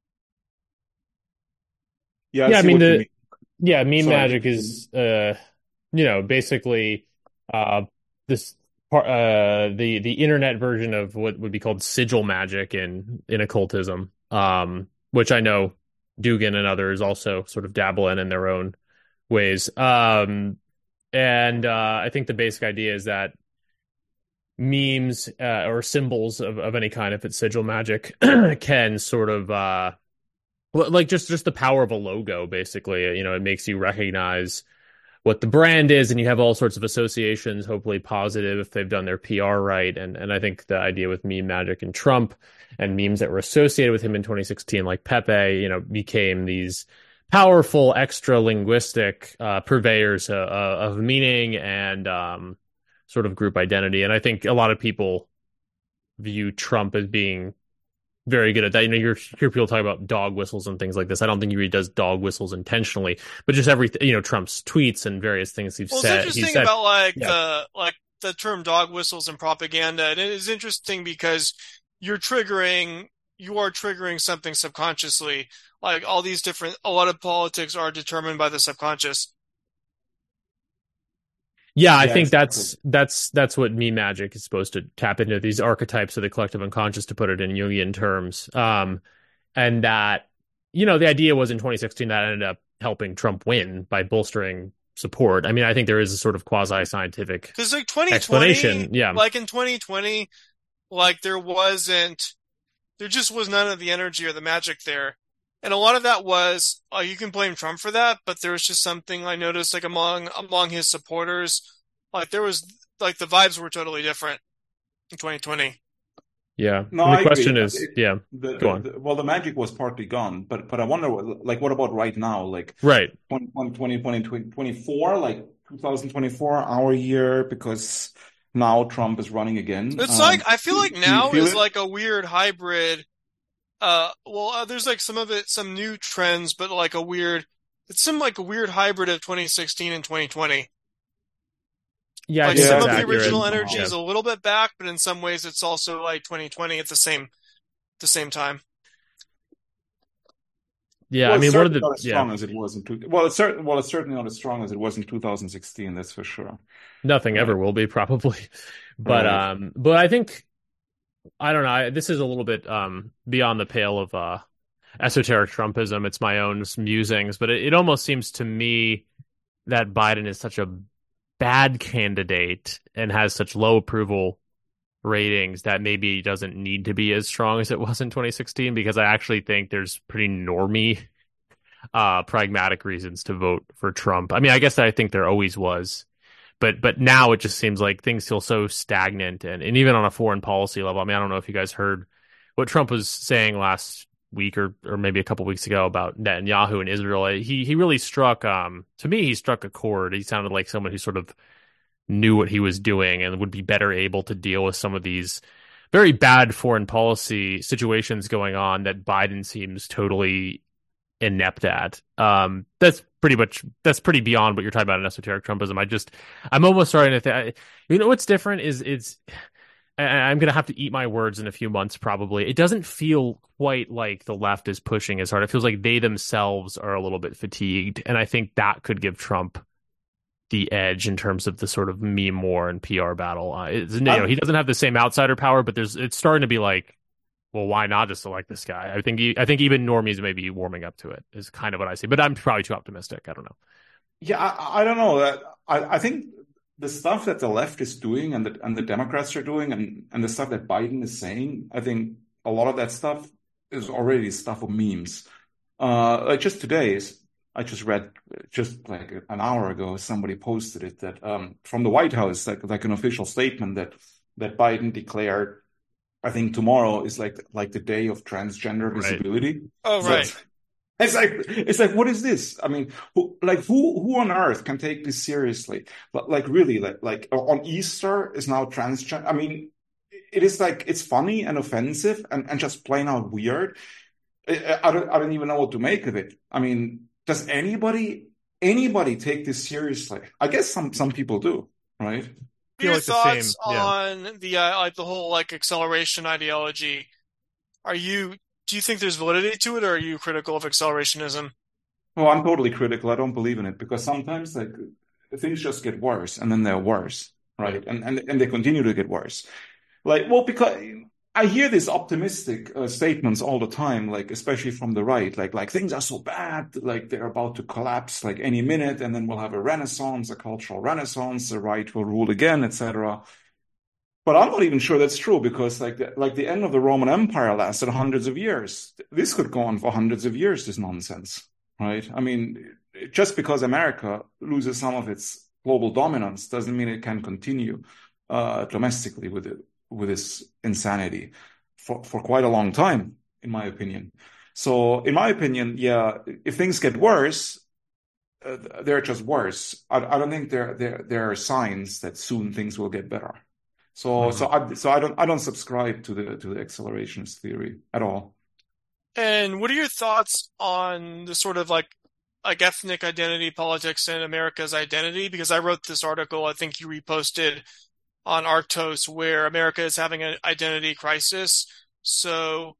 Yeah, I Yeah, I see mean what you the mean. yeah, meme Sorry. magic is uh you know, basically uh this part uh the the internet version of what would be called sigil magic in in occultism. Um which I know Dugan and others also sort of dabble in in their own ways. Um and uh I think the basic idea is that memes uh, or symbols of, of any kind, if it's sigil magic, can sort of uh well, like just just the power of a logo, basically. You know, it makes you recognize what the brand is, and you have all sorts of associations, hopefully positive if they've done their P R right. And and I think the idea with meme magic and Trump and memes that were associated with him in twenty sixteen, like Pepe, you know, became these powerful extra linguistic uh, purveyors uh, of meaning and um, sort of group identity. And I think a lot of people view Trump as being very good at that. You know, you hear people talk about dog whistles and things like this. I don't think he really does dog whistles intentionally, but just everything, you know, Trump's tweets and various things he's Well, said. it's He interesting said, about like yeah. the like the term dog whistles and propaganda, and it is interesting because you're triggering, you are triggering something subconsciously. Like all these different, a lot of politics are determined by the subconscious. Yeah, I Yeah, think exactly. that's that's that's what meme magic is supposed to tap into, these archetypes of the collective unconscious, to put it in Jungian terms. Um, and that, you know, the idea was in twenty sixteen that ended up helping Trump win by bolstering support. I mean, I think there is a sort of quasi-scientific Because like twenty twenty, explanation. Yeah. like in twenty twenty, like there wasn't, there just was none of the energy or the magic there. And a lot of that was, uh, you can blame Trump for that, but there was just something I noticed like among, among his supporters, like there was, like the vibes were totally different in twenty twenty. Yeah. No, And the I question agree. is, It, yeah, the, go the, on. the, well, the magic was partly gone, but but I wonder, what, like, what about right now? Like Right. twenty twenty, twenty twenty-four, like twenty twenty-four, our year, because now Trump is running again. It's Um, like, I feel do, like do you now feel is it? like a weird hybrid. Uh, well, uh, there's like some of it, some new trends, but like a weird It's some like a weird hybrid of twenty sixteen and twenty twenty. Yeah, I Like think some that's of the accurate. original energy Yeah. is a little bit back, but in some ways it's also like twenty twenty at the same the same time. Yeah, Well, I it's mean, one of certainly the not as yeah, strong as it was in two. Well, it's certain. Well, it's certainly not as strong as it was in two thousand sixteen. That's for sure. nothing Right. ever will be probably. But Right. um, but I think I don't know. I, this is a little bit um beyond the pale of uh esoteric Trumpism. It's my own musings, but it, it almost seems to me that Biden is such a bad candidate and has such low approval ratings that maybe he doesn't need to be as strong as it was in twenty sixteen, because I actually think there's pretty normie, uh, pragmatic reasons to vote for Trump. I mean, I guess I think there always was, but but now it just seems like things feel so stagnant, and, and even on a foreign policy level. I mean, I don't know if you guys heard what Trump was saying last week or or maybe a couple weeks ago about Netanyahu and Israel. He he really struck um to me he struck a chord. He sounded like someone who sort of knew what he was doing and would be better able to deal with some of these very bad foreign policy situations going on that Biden seems totally inept at. Um, that's pretty much that's pretty beyond what you're talking about in esoteric Trumpism. I just I'm almost starting to think. You know what's different is it's. I'm gonna have to eat my words in a few months probably. It doesn't feel quite like the left is pushing as hard. It feels like they themselves are a little bit fatigued, and I think that could give Trump the edge in terms of the sort of meme war and P R battle. Uh, it's, you know, he doesn't have the same outsider power, but there's it's starting to be like, well, why not just elect this guy? I think he, I think even normies may be warming up to it. Is kind of what I see, but I'm probably too optimistic. I don't know. Yeah, I, I don't know. That I, I think the stuff that the left is doing and the and the Democrats are doing and and the stuff that Biden is saying, I think a lot of that stuff is already stuff of memes. Uh, like just today is. I just read just like an hour ago, somebody posted it that um, from the White House, like like an official statement that that Biden declared, I think tomorrow is like like the day of transgender visibility. Right. Oh, so right. It's, it's like it's like what is this? I mean, who, like who who on earth can take this seriously? But like really, like like on Easter is now transgender. I mean, it is like it's funny and offensive and, and just plain out weird. I, I don't I don't even know what to make of it. I mean. Does anybody anybody take this seriously? I guess some some people do, right? What are your like the thoughts same, yeah. on the uh, like the whole like acceleration ideology? Are you do you think there's validity to it, or are you critical of accelerationism? Well, I'm totally critical. I don't believe in it because sometimes like things just get worse and then they're worse, right? And and and they continue to get worse. Like, well, because I hear these optimistic uh, statements all the time, like especially from the right, like like things are so bad, like they're about to collapse like any minute, and then we'll have a renaissance, a cultural renaissance, the right will rule again, et cetera. But I'm not even sure that's true because like the, like the end of the Roman Empire lasted hundreds of years. This could go on for hundreds of years, this nonsense, right? I mean, just because America loses some of its global dominance doesn't mean it can continue uh, domestically with it. with this insanity for, for quite a long time, in my opinion. So in my opinion, yeah, if things get worse, uh, they're just worse. I, I don't think there, there there are signs that soon things will get better. So mm-hmm. so I so I don't I don't subscribe to the to the accelerationist theory at all. And what are your thoughts on the sort of like like ethnic identity politics in America's identity? Because I wrote this article, I think you reposted on Arctos, where America is having an identity crisis. So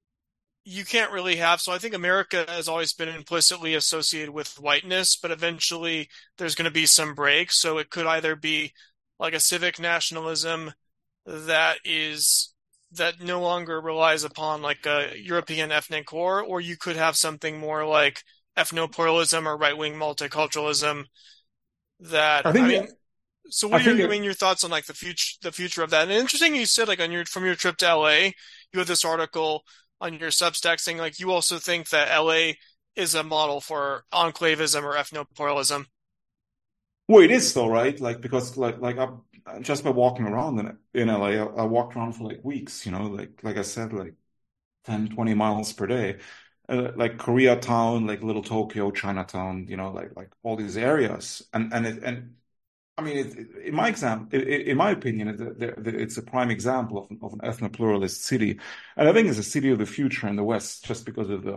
you can't really have, so I think America has always been implicitly associated with whiteness, but eventually there's going to be some break. So it could either be like a civic nationalism that is, that no longer relies upon like a European ethnic core, or you could have something more like ethnopluralism or right-wing multiculturalism that, I think, I mean, so what I are your, it, I mean, your thoughts on like the future, the future of that? And interesting, you said like on your, from your trip to L A, you had this article on your Substack saying like you also think that L A is a model for enclavism or ethnopluralism. Well, it is though, right? Like because like like I, just by walking around in in L A, I, I walked around for like weeks. You know, like like I said, like ten, twenty miles per day. Uh, like Koreatown, like Little Tokyo, Chinatown. You know, like like all these areas, and and it, and. I mean, it, it, in my exam, it, in my opinion, it, it's a prime example of, of an ethno-pluralist city, and I think it's a city of the future in the West, just because of the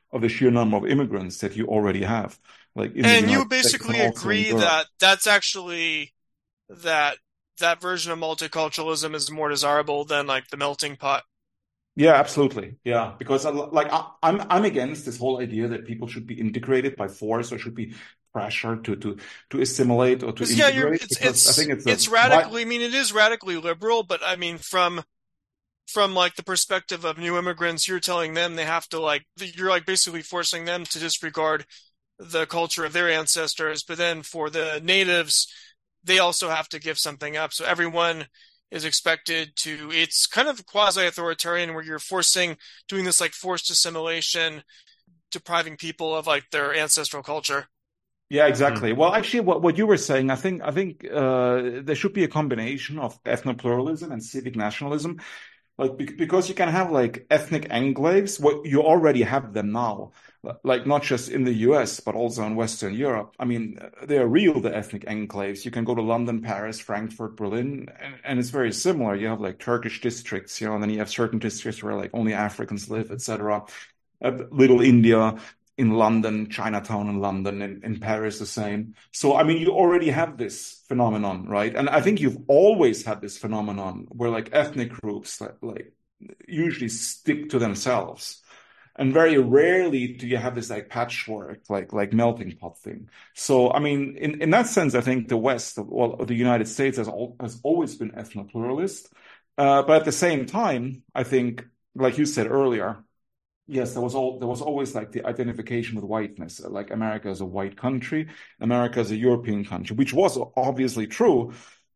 of the sheer number of immigrants that you already have, like in the And you United States and basically also in agree Europe. that that's actually that that version of multiculturalism is more desirable than like the melting pot. Yeah, absolutely. Yeah, because uh, like I, I'm I'm against this whole idea that people should be integrated by force or should be pressured to to to assimilate or to Because yeah, you're integrate. it's Because I it's think it's a it's radically. I mean, it is radically liberal, but I mean from from like the perspective of new immigrants, you're telling them they have to like you're like basically forcing them to disregard the culture of their ancestors. But then for the natives, they also have to give something up. So everyone is expected to. It's kind of quasi-authoritarian where you're forcing doing this like forced assimilation, depriving people of like their ancestral culture. Yeah, Hmm. exactly. Well, actually, what, what you were saying, I think, I think uh, there should be a combination of ethnopluralism and civic nationalism, like bec- because you can have like ethnic enclaves. What you already have them now, like not just in the U S but also in Western Europe. I mean, they are real, the ethnic enclaves. You can go to London, Paris, Frankfurt, Berlin, and, and it's very similar. You have like Turkish districts, you know, and then you have certain districts where like only Africans live, et cetera. Uh, Little India in London, Chinatown in London, in, in Paris, the same. So, I mean, you already have this phenomenon, right? And I think you've always had this phenomenon where like ethnic groups like, like usually stick to themselves. And very rarely do you have this like patchwork, like like melting pot thing. So, I mean, in, in that sense, I think the West, well, the United States has, al has always been ethno-pluralist. Uh, but at the same time, I think, like you said earlier, yes, there was all there was always like the identification with whiteness, like America is a white country, America is a European country, which was obviously true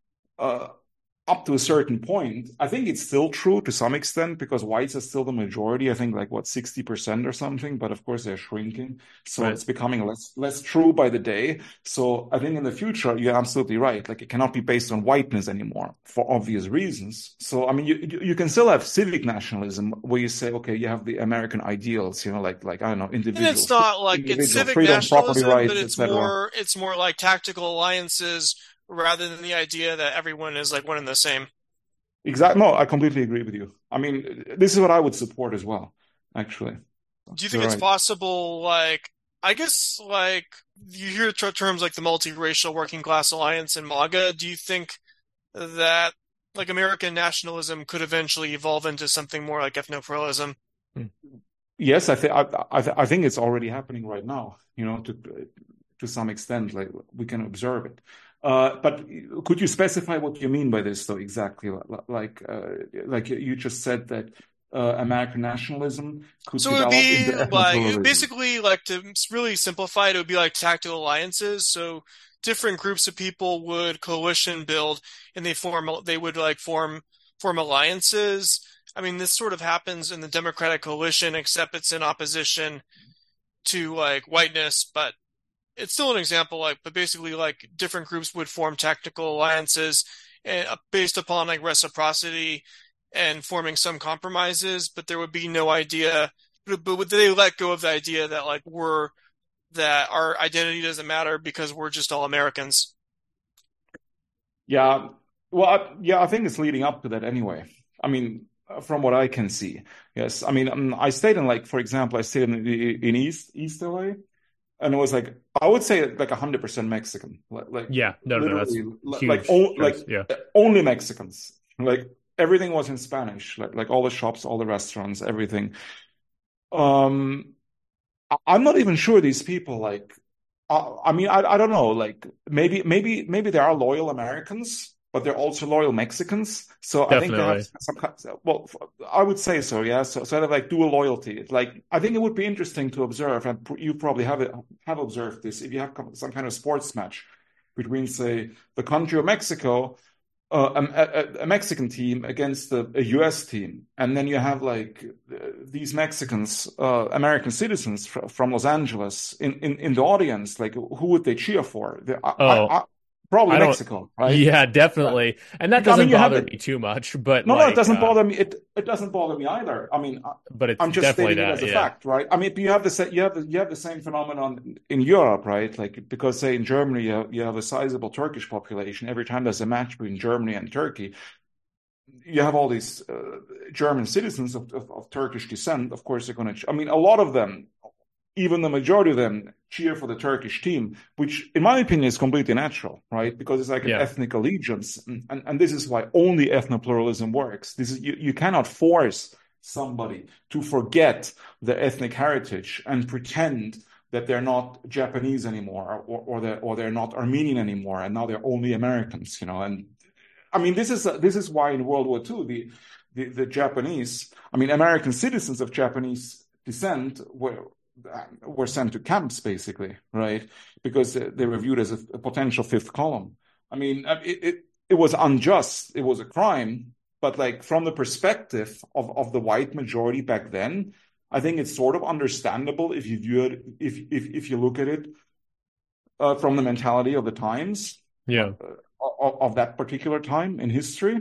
uh, up to a certain point. I think it's still true to some extent because whites are still the majority. I think like what sixty percent or something, but of course they're shrinking, so Right. it's becoming less less true by the day. So I think in the future you're absolutely right. Like it cannot be based on whiteness anymore for obvious reasons. So I mean you you you can still have civic nationalism where you say okay you have the American ideals, you know, like like I don't know And individual it's not like it's individual civic freedom, property nationalism, but rights, it's et cetera. more it's more like tactical alliances rather than the idea that everyone is like one and the same. Exactly. No, I completely agree with you. I mean, this is what I would support as well, actually. Do you think You're it's right. possible, like, I guess, like, you hear ter- terms like the multiracial working class alliance and MAGA. Do you think that, like, American nationalism could eventually evolve into something more like ethnopluralism? Hmm. Yes, I think I, I, I think it's already happening right now, you know, to to some extent, like we can observe it. Uh, but could you specify what you mean by this, though, exactly? Like, uh, like you just said that uh, American nationalism could So it would develop into be like, it would ethnopluralism. basically, like, to really simplify it, it would be like tactical alliances. So different groups of people would coalition build and they form, they would like form, form alliances. I mean, this sort of happens in the Democratic coalition, except it's in opposition to like whiteness, but it's still an example, like, but basically, like, different groups would form tactical alliances and, uh, based upon like reciprocity and forming some compromises, but there would be no idea. But, but would they let go of the idea that like we're that our identity doesn't matter because we're just all Americans? Yeah, well, I, yeah, I think it's leading up to that anyway. I mean, from what I can see, yes. I mean, um, I stayed in like, for example, I stayed in in East East L A. And it was like I would say like a hundred percent Mexican, like, like Yeah, no, no, that's literally, like huge. o- like Yeah. only Mexicans. Like everything was in Spanish, like like all the shops, all the restaurants, everything. Um, I- I'm not even sure these people like. I, I mean, I I don't know. Like maybe maybe maybe there are loyal Americans, but they're also loyal Mexicans. So I think they have Definitely. some kind. Well, I would say so. Yeah. So sort of like dual loyalty. Like I think it would be interesting to observe, and you probably have it, have observed this. If you have some kind of sports match between, say, the country of Mexico, uh, a, a, a Mexican team against a, a U S team, and then you have like uh, these Mexicans, uh, American citizens fr from Los Angeles in, in, in the audience, like who would they cheer for? The, I, Oh, I, probably I don't. Mexico, right? Yeah, definitely. And that I mean, doesn't you have bother the me too much, but no, no, it like, doesn't uh, bother me. It it doesn't bother me either. I mean, I, but it's I'm just definitely stating it that. as a Yeah. fact, right? I mean, you have the sa- you have the, you have the same phenomenon in Europe, right? Like because say in Germany you have, you have a sizable Turkish population. Every time there's a match between Germany and Turkey, you have all these uh, German citizens of, of, of Turkish descent. Of course, they're going to. I mean, a lot of them even the majority of them cheer for the Turkish team, which in my opinion is completely natural, right? Because it's like an Yeah. ethnic allegiance. And, and, and this is why only ethnopluralism works. This is, you, you cannot force somebody to forget their ethnic heritage and pretend that they're not Japanese anymore, or, or they're, or they're not Armenian anymore, and now they're only Americans, you know. And I mean, this is, this is why in World War Two, the, the, the Japanese, I mean, American citizens of Japanese descent were, were sent to camps, basically, right? Because they were viewed as a, a potential fifth column. I mean, it, it, it was unjust. It was a crime. But like from the perspective of, of the white majority back then, I think it's sort of understandable if you view it, if if, if you look at it uh, from the mentality of the times, Yeah. uh, of, of that particular time in history.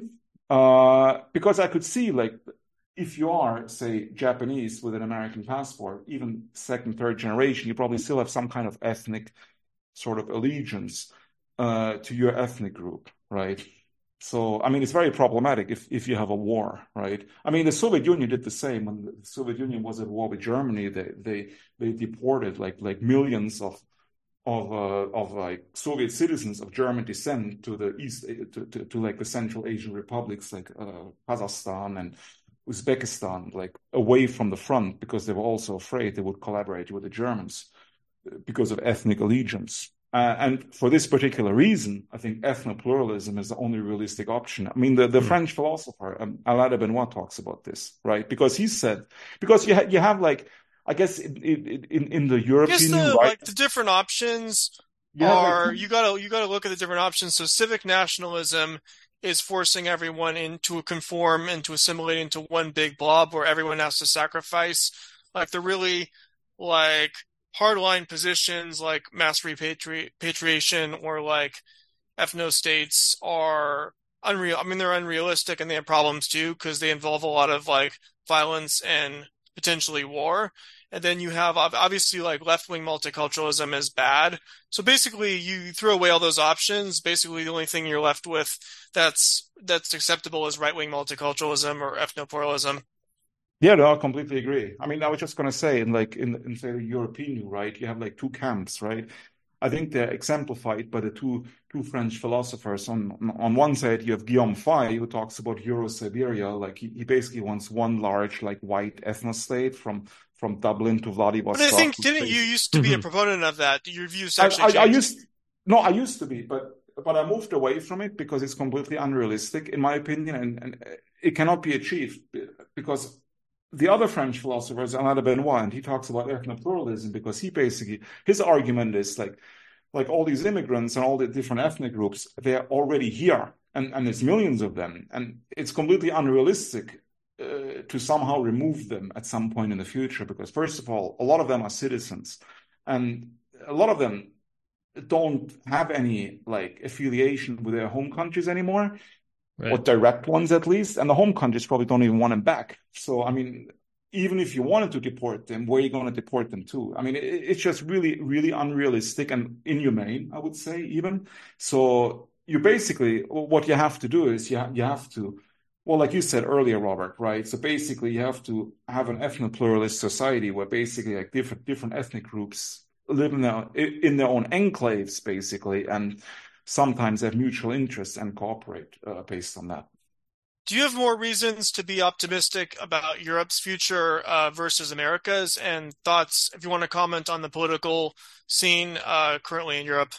Uh, because I could see, like, if you are, say, Japanese with an American passport, even second, third generation, you probably still have some kind of ethnic sort of allegiance uh, to your ethnic group, right? So, I mean, it's very problematic if, if you have a war, right? I mean, the Soviet Union did the same. When the Soviet Union was at war with Germany, they they they deported like like millions of of uh, of like Soviet citizens of German descent to the east to to, to like the Central Asian republics like uh, Kazakhstan and Uzbekistan, like away from the front, because they were also afraid they would collaborate with the Germans because of ethnic allegiance. Uh, and for this particular reason, I think ethnopluralism is the only realistic option. I mean, the, the mm. French philosopher um, Alain de Benoit talks about this, right? Because he said, because you ha- you have like, I guess in in, in the European, I guess the, right? like the different options you are like, you gotta you gotta look at the different options. So civic nationalism is forcing everyone into conform and to assimilate into one big blob where everyone has to sacrifice. Like the really like hardline positions like mass repatriation or like ethno-states are unreal. I mean, they're unrealistic and they have problems too because they involve a lot of like violence and potentially war. And then you have obviously like left-wing multiculturalism is bad. So basically you throw away all those options. Basically the only thing you're left with that's that's acceptable is right-wing multiculturalism or ethnopluralism. Yeah, no, I completely agree. I mean, I was just going to say, in like in, in say the European, right, you have like two camps, right? I think they're exemplified by the two two French philosophers. On on one side, you have Guillaume Faye, who talks about Euro-Siberia. Like he, he basically wants one large, like white ethno-state from from Dublin to Vladivostok. But I think didn't you used to be a proponent of that? Your views actually I, I, changed. I used no, I used to be, but but I moved away from it because it's completely unrealistic, in my opinion, and, and it cannot be achieved because the other French philosopher is Alain de Benoit, and he talks about ethnopluralism because he basically, his argument is like, like all these immigrants and all the different ethnic groups, they're already here, and, and there's millions of them, and it's completely unrealistic uh, to somehow remove them at some point in the future because, first of all, a lot of them are citizens, and a lot of them don't have any like affiliation with their home countries anymore. Right. Or direct ones at least, and the home countries probably don't even want them back. So, I mean, even if you wanted to deport them, where are you going to deport them to? I mean, it, it's just really, really unrealistic and inhumane, I would say, even. So, you basically, what you have to do is you, ha- you have to, well, like you said earlier, Robert, right? So, basically, you have to have an ethno-pluralist society where basically like different different ethnic groups live in their, in their own enclaves, basically, and sometimes have mutual interests and cooperate uh, based on that. Do you have more reasons to be optimistic about Europe's future uh, versus America's, and thoughts, if you want to comment on the political scene uh, currently in Europe?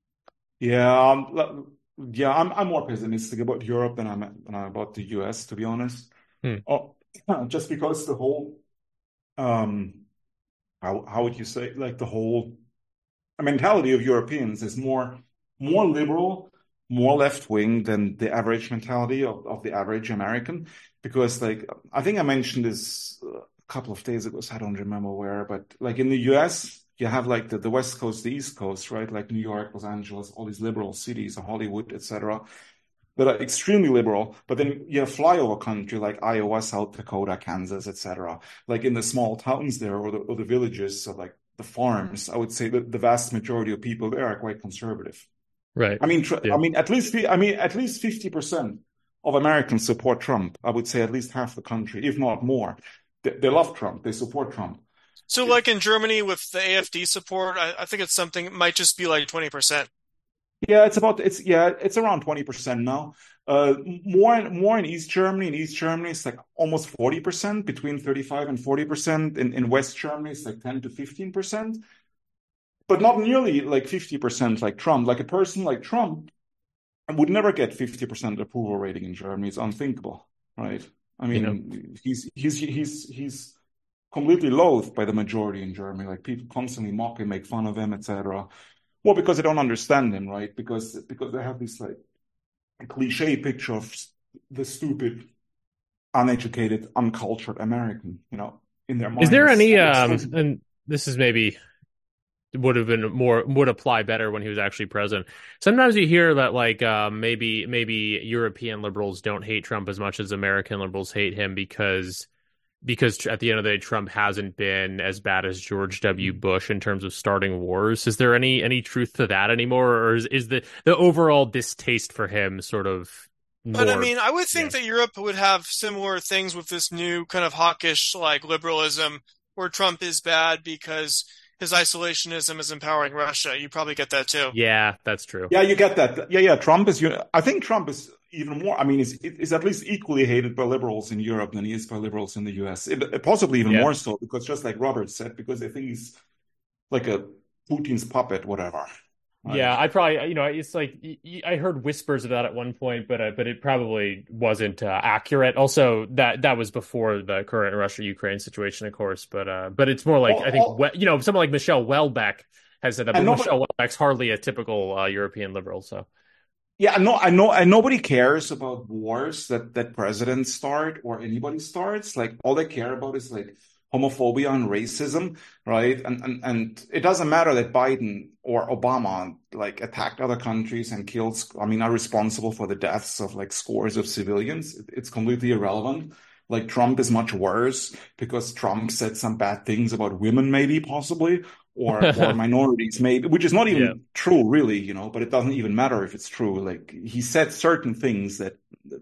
Yeah, um, yeah, I'm I'm more pessimistic about Europe than I'm than I'm about the U S, to be honest. Hmm. Oh, just because the whole, um, how how would you say, like the whole mentality of Europeans is more. more liberal, more left-wing than the average mentality of, of the average American. Because, like, I think I mentioned this a couple of days ago, so I don't remember where, but, like, in the U S, you have, like, the, the West Coast, the East Coast, right? Like New York, Los Angeles, all these liberal cities, Hollywood, et cetera, that are extremely liberal. But then you have flyover country like Iowa, South Dakota, Kansas, et cetera. Like, in the small towns there or the, or the villages, so, like, the farms, I would say that the vast majority of people there are quite conservative. Right. I mean, tr- yeah. I mean, at least, I mean, at least fifty percent of Americans support Trump. I would say at least half the country, if not more. They, they love Trump. They support Trump. So, like in Germany with the A F D support, I, I think it's something, it might just be like twenty percent. Yeah, it's about it's yeah, it's around twenty percent now. Uh, more in more in East Germany. In East Germany, it's like almost forty percent, between thirty-five and forty percent. In in West Germany, it's like ten to fifteen percent, but not nearly like fifty percent like Trump. Like a person like Trump would never get fifty percent approval rating in Germany. It's unthinkable, right? I You know, mean, he's he's he's he's completely loathed by the majority in Germany. Like people constantly mock him, make fun of him, et cetera. Well, because they don't understand him, right? Because because they have this like cliche picture of the stupid, uneducated, uncultured American, you know, in their is there minds. any And um it's, and this is maybe would have been more would apply better when he was actually president. Sometimes you hear that like um, maybe maybe European liberals don't hate Trump as much as American liberals hate him because because at the end of the day Trump hasn't been as bad as George W. Bush in terms of starting wars. Is there any any truth to that anymore, or is, is the the overall distaste for him sort of But I more? mean, I would Yeah. think that Europe would have similar things with this new kind of hawkish like liberalism where Trump is bad because his isolationism is empowering Russia. You probably get that too. Yeah, that's true. yeah, you get that. Yeah, yeah. Trump is. I think Trump is even more. I mean, is is at least equally hated by liberals in Europe than he is by liberals in the U S. It, possibly even Yeah. more so, because just like Robert said, because they think he's like a Putin's puppet, whatever. Right? Yeah, I probably, you know, it's like y- y- I heard whispers of that at one point, but uh, but it probably wasn't uh, accurate. Also, that that was before the current Russia-Ukraine situation, of course. But uh, but it's more like All, I think all, we- you know, someone like Michelle Welbeck has said that, but and nobody, Michelle Welbeck's hardly a typical uh, European liberal. So yeah, no, I know, and nobody cares about wars that that presidents start or anybody starts. Like all they care about is like homophobia and racism, right? And and and it doesn't matter that Biden or Obama like attacked other countries and killed, I mean, are responsible for the deaths of like scores of civilians. It, it's completely irrelevant. Like Trump is much worse because Trump said some bad things about women, maybe possibly, or or minorities, maybe, which is not even yeah, true, really, you know. But it doesn't even matter if it's true. Like he said certain things that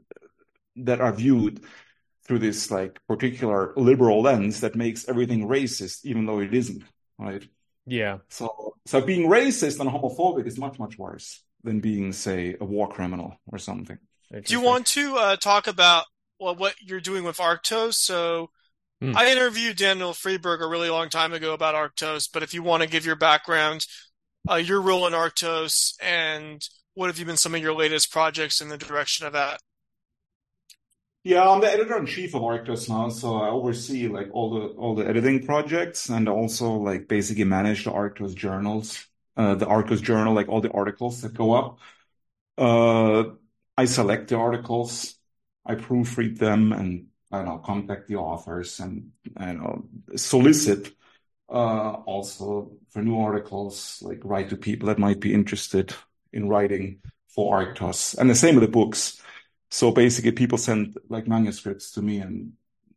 that are viewed through this like particular liberal lens that makes everything racist, even though it isn't, right? yeah. So, so being racist and homophobic is much, much worse than being, say, a war criminal or something. Do you Interesting. want to uh, talk about well, what you're doing with Arctos? So Hmm. I interviewed Daniel Freeberg a really long time ago about Arctos, but if you want to give your background, uh, your role in Arctos, and what have you been some of your latest projects in the direction of that? Yeah, I'm the editor in chief of Arctos now, so I oversee like all the all the editing projects and also like basically manage the Arctos journals, uh, the Arctos journal, like all the articles that go up. Uh, I select the articles, I proofread them, and I don't know, contact the authors and I don't know, solicit uh, also for new articles, like write to people that might be interested in writing for Arctos, and the same with the books. So basically, people send like manuscripts to me, and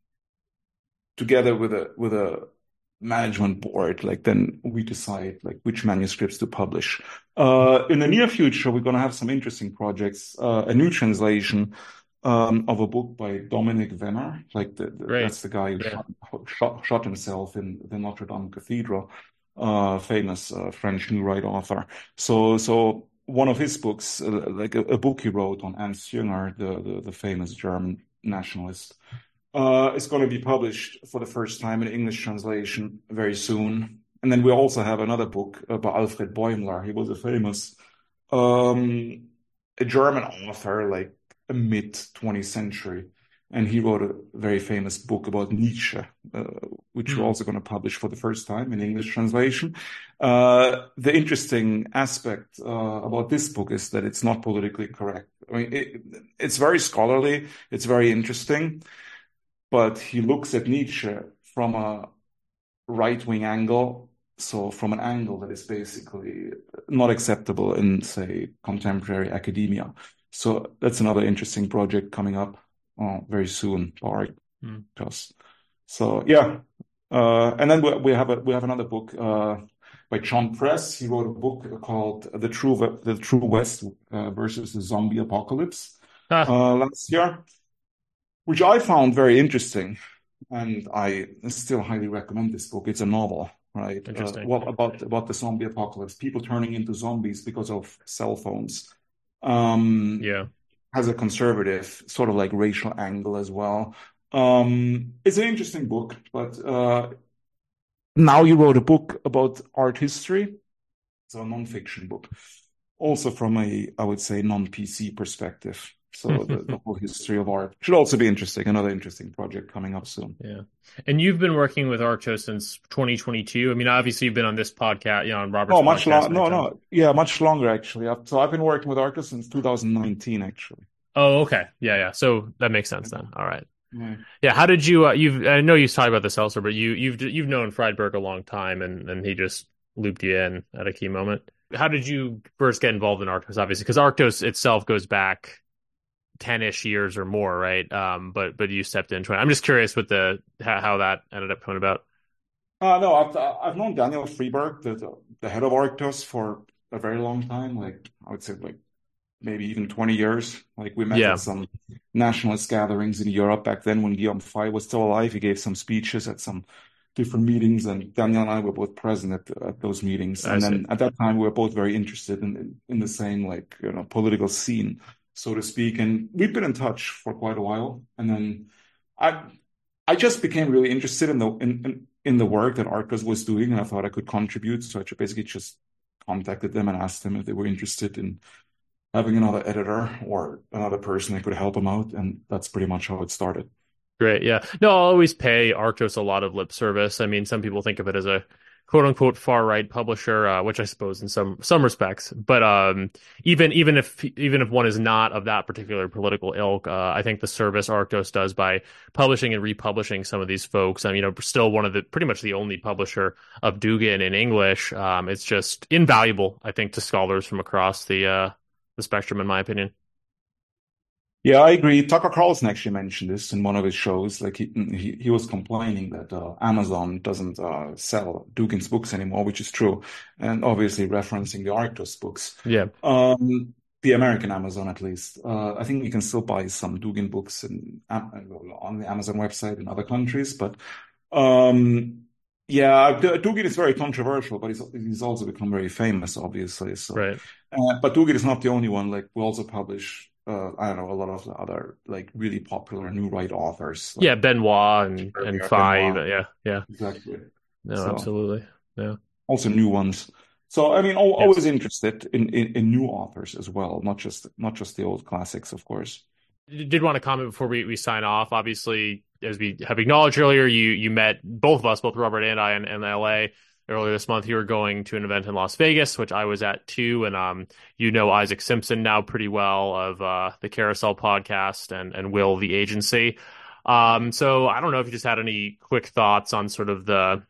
together with a with a management board, like then we decide like which manuscripts to publish. Uh, in the near future, we're going to have some interesting projects. Uh, a new translation um, of a book by Dominic Venner, like the, the, Great. that's the guy who Yeah. shot, shot shot himself in the Notre Dame Cathedral. Uh, famous uh, French New Right author. So so. One of his books, uh, like a, a book he wrote on Ernst Jünger, the, the, the famous German nationalist, uh, is going to be published for the first time in English translation very soon. And then we also have another book uh, by Alfred Bäumler. He was a famous um, a German author, like a mid twentieth century. And he wrote a very famous book about Nietzsche, uh, which Hmm. we're also going to publish for the first time in English translation. Uh, the interesting aspect uh, about this book is that it's not politically correct. I mean, it, it's very scholarly, it's very interesting, but he looks at Nietzsche from a right-wing angle, so from an angle that is basically not acceptable in, say, contemporary academia. So that's another interesting project coming up uh, very soon for Hmm. Arctos. So yeah, uh, and then we, we have a, we have another book uh, by John Press. He wrote a book called "The True The True West uh, versus the Zombie Apocalypse" Ah, uh, last year, which I found very interesting and I still highly recommend this book. It's a novel, right? Uh, Interesting. what about about the zombie apocalypse? People turning into zombies because of cell phones. Um, Yeah. has a conservative sort of like racial angle as well. Um, it's an interesting book, but uh, now you wrote a book about art history. It's a nonfiction book, also from a, I would say, non-P C perspective. So the, the whole history of art should also be interesting. Another interesting project coming up soon. Yeah. And you've been working with Arctos since twenty twenty-two. I mean, obviously you've been on this podcast, you know, on Robert's Oh, much podcast long. many No, times. no. Yeah, much longer actually. I've- So I've been working with Arctos since two thousand nineteen, actually. Oh, okay. Yeah, yeah. So that makes sense then. All right. Yeah. Yeah. How did you, uh, you've, I know you've talked about this elsewhere, but you, you've, you've known Friedberg a long time and, and he just looped you in at a key moment. How did you first get involved in Arctos, obviously? Because Arctos itself goes back ten-ish years or more, right? Um, but, but you stepped into it. I'm just curious with the, how, how that ended up coming about. Uh, no, I've I've known Daniel Friedberg, the the head of Arctos, for a very long time. Like I would say, like maybe even twenty years. Like we met Yeah. at some nationalist gatherings in Europe back then when Guillaume Fay was still alive. He gave some speeches at some different meetings, and Daniel and I were both present at, at those meetings. I And see. then at that time, we were both very interested in, in in the same like you know political scene, so to speak. And we've been in touch for quite a while. And then I I just became really interested in the in in, in the work that Arctos was doing, and I thought I could contribute. So I basically just contacted them and asked them if they were interested in having another editor or another person that could help them out. And that's pretty much how it started. Great. Yeah. No, I'll always pay Arctos a lot of lip service. I mean, some people think of it as a quote unquote far right publisher, uh, which I suppose in some some respects. But um, even even if even if one is not of that particular political ilk, uh, I think the service Arctos does by publishing and republishing some of these folks. I mean, you know, still one of the pretty much the only publisher of Dugin in English. Um, it's just invaluable, I think, to scholars from across the uh, the spectrum, in my opinion. Yeah, I agree. Tucker Carlson actually mentioned this in one of his shows. Like he he, he was complaining that uh, Amazon doesn't uh, sell Dugin's books anymore, which is true, and obviously referencing the Arctos books. Yeah. Um, the American Amazon, at least. Uh, I think you can still buy some Dugin books in, on the Amazon website in other countries, but um, yeah, Dugin is very controversial, but he's he's also become very famous, obviously. So, Right. uh, but Dugin is not the only one. Like we also publish. Uh, I don't know, a lot of the other like really popular new right authors. Like, Yeah, Benoit and and Benoit. Five. Yeah, yeah. Exactly. No, So, absolutely. Yeah. also new ones. So I mean, al Yes. always interested in, in in new authors as well, not just not just the old classics, of course. Did want to comment before we, we sign off. Obviously, as we have acknowledged earlier, you you met both of us, both Robert and I, in, in L A earlier this month. You were going to an event in Las Vegas, which I was at too, and um, you know Isaac Simpson now pretty well of uh, the Carousel podcast and and Will the Agency. Um, so I don't know if you just had any quick thoughts on sort of the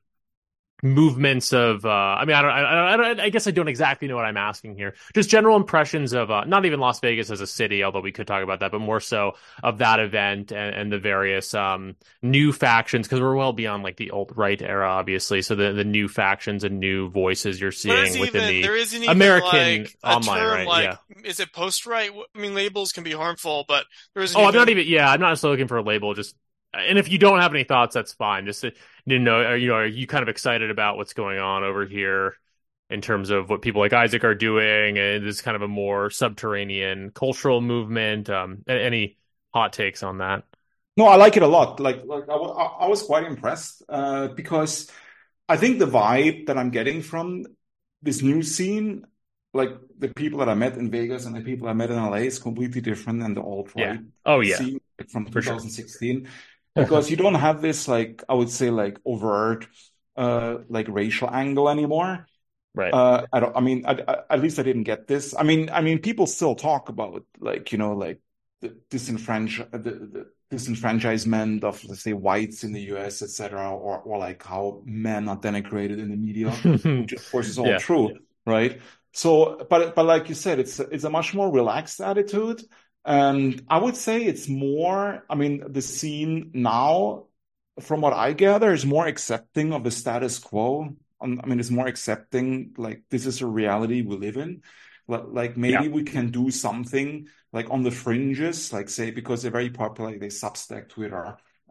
movements of uh I mean I don't I, I I guess I don't exactly know what I'm asking here. Just general impressions of uh not even Las Vegas as a city, although we could talk about that, but more so of that event and, and the various um new factions, because we're well beyond like the alt-right era, obviously. So the the new factions and new voices you're There's seeing within even, the there isn't even American like a online, term right? like, Yeah. is it post-right? I mean, labels can be harmful, but there isn't Oh, I'm even, not even yeah, I'm not necessarily looking for a label, just and if you don't have any thoughts, that's fine. Just to, you know, are, you know, are you kind of excited about what's going on over here in terms of what people like Isaac are doing? And this kind of a more subterranean cultural movement. Um, a- any hot takes on that? No, I like it a lot. Like, like I, wa- I I was quite impressed uh, because I think the vibe that I'm getting from this new scene, like the people that I met in Vegas and the people I met in L A, is completely different than the Yeah. alt-right Oh yeah, scene from for sure. twenty sixteen. Because you don't have this, like, I would say, like, overt, uh, like, racial angle anymore. Right. Uh, I don't, I mean, I, I, at least I didn't get this. I mean, I mean, people still talk about, like, you know, like, the disenfranch the, the disenfranchisement of, let's say, whites in the U S, et cetera, or, or like how men are denigrated in the media, which, of course, is all Yeah. true, right? So, but, but like you said, it's, it's a much more relaxed attitude. And I would say it's more, I mean, the scene now, from what I gather, is more accepting of the status quo. Um, I mean, it's more accepting, like, this is a reality we live in. Like, like maybe Yeah. we can do something, like, on the fringes, like, say, because they're very popular, like, they Substack, Twitter,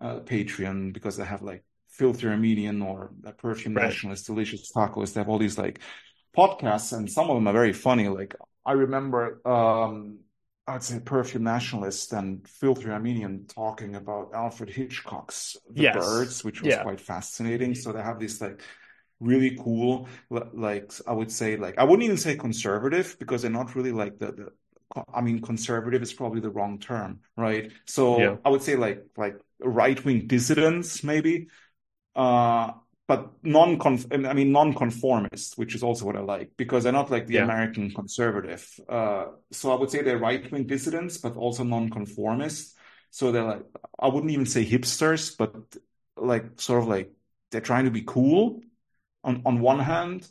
uh, Patreon because they have like Filthy Armenian or uh, Perfume Right. Nationalist, Delicious Tacos. They have all these like podcasts, and some of them are very funny. Like I remember, um, I'd say Perfume Nationalist and Filthy Armenian talking about Alfred Hitchcock's The Yes. Birds, which was Yeah. quite fascinating. So they have this like really cool, like I would say, like I wouldn't even say conservative because they're not really like the, the I mean, conservative is probably the wrong term, right? So Yeah. I would say like like right-wing dissidents, maybe, uh, but non I mean non-conformist, which is also what I like because they're not like the Yeah. American conservative. Uh, so I would say they're right-wing dissidents, but also non-conformist. So they're like I wouldn't even say hipsters, but like sort of like they're trying to be cool on on one hand.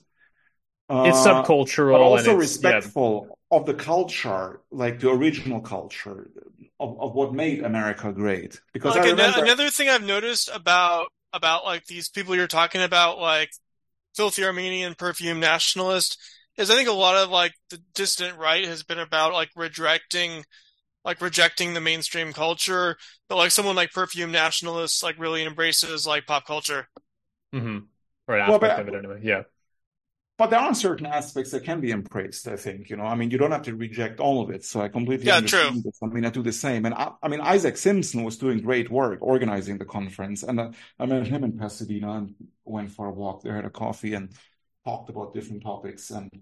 It's Uh, subcultural but also and it's yeah. respectful of the culture, like the original culture of, of what made America great. Because Like I ano- remember, another thing I've noticed about about like these people you're talking about, like Filthy Armenian, Perfume Nationalist, is I think a lot of like the distant right has been about like rejecting like rejecting the mainstream culture, but like someone like Perfume Nationalist like really embraces like pop culture. hmm Or an well, aspect but, of it anyway. Yeah. but there are certain aspects that can be embraced, I think. You know, I mean, you don't have to reject all of it. So I completely Yeah, true. understand this. I mean, I do the same. And I, I mean, Isaac Simpson was doing great work organizing the conference. And I, I met him in Pasadena and went for a walk there, had a coffee and talked about different topics. And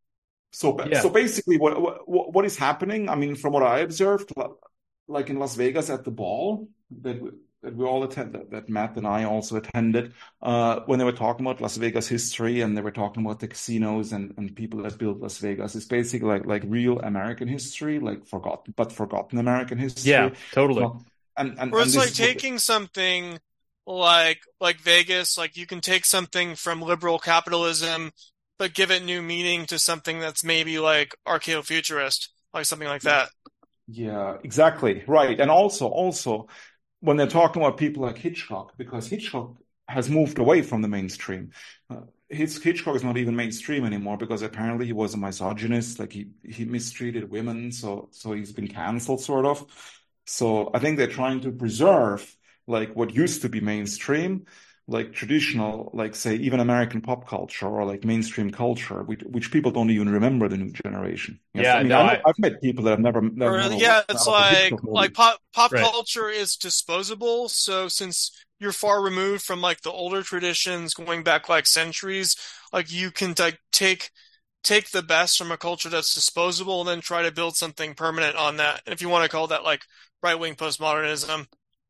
So, Yeah. so basically, what, what what is happening? I mean, from what I observed, like in Las Vegas at the ball that we, that we all attended, that Matt and I also attended, uh, when they were talking about Las Vegas history and they were talking about the casinos and, and people that built Las Vegas, it's basically like like real American history, like forgotten but forgotten American history. Yeah, totally. So, and and, Or and it's this like is what- taking something like like Vegas, like you can take something from liberal capitalism, but give it new meaning to something that's maybe like archaeofuturist, like something like that. Yeah, exactly. Right. And also, also when they're talking about people like Hitchcock, because Hitchcock has moved away from the mainstream. Uh, his Hitchcock is not even mainstream anymore because apparently he was a misogynist, like he, he mistreated women. So, so he's been canceled sort of. So I think they're trying to preserve like what used to be mainstream, like traditional, like say even American pop culture or like mainstream culture, which, which people don't even remember the new generation. Yes, Yeah, I mean, no, I know, I- I've met people that have never, that have Or never yeah, watched it's Alfred like Hitchcock movie. like pop pop Right. culture is disposable. So since you're far removed from like the older traditions going back like centuries, like you can like take take the best from a culture that's disposable and then try to build something permanent on that. And if you want to call that like right wing postmodernism.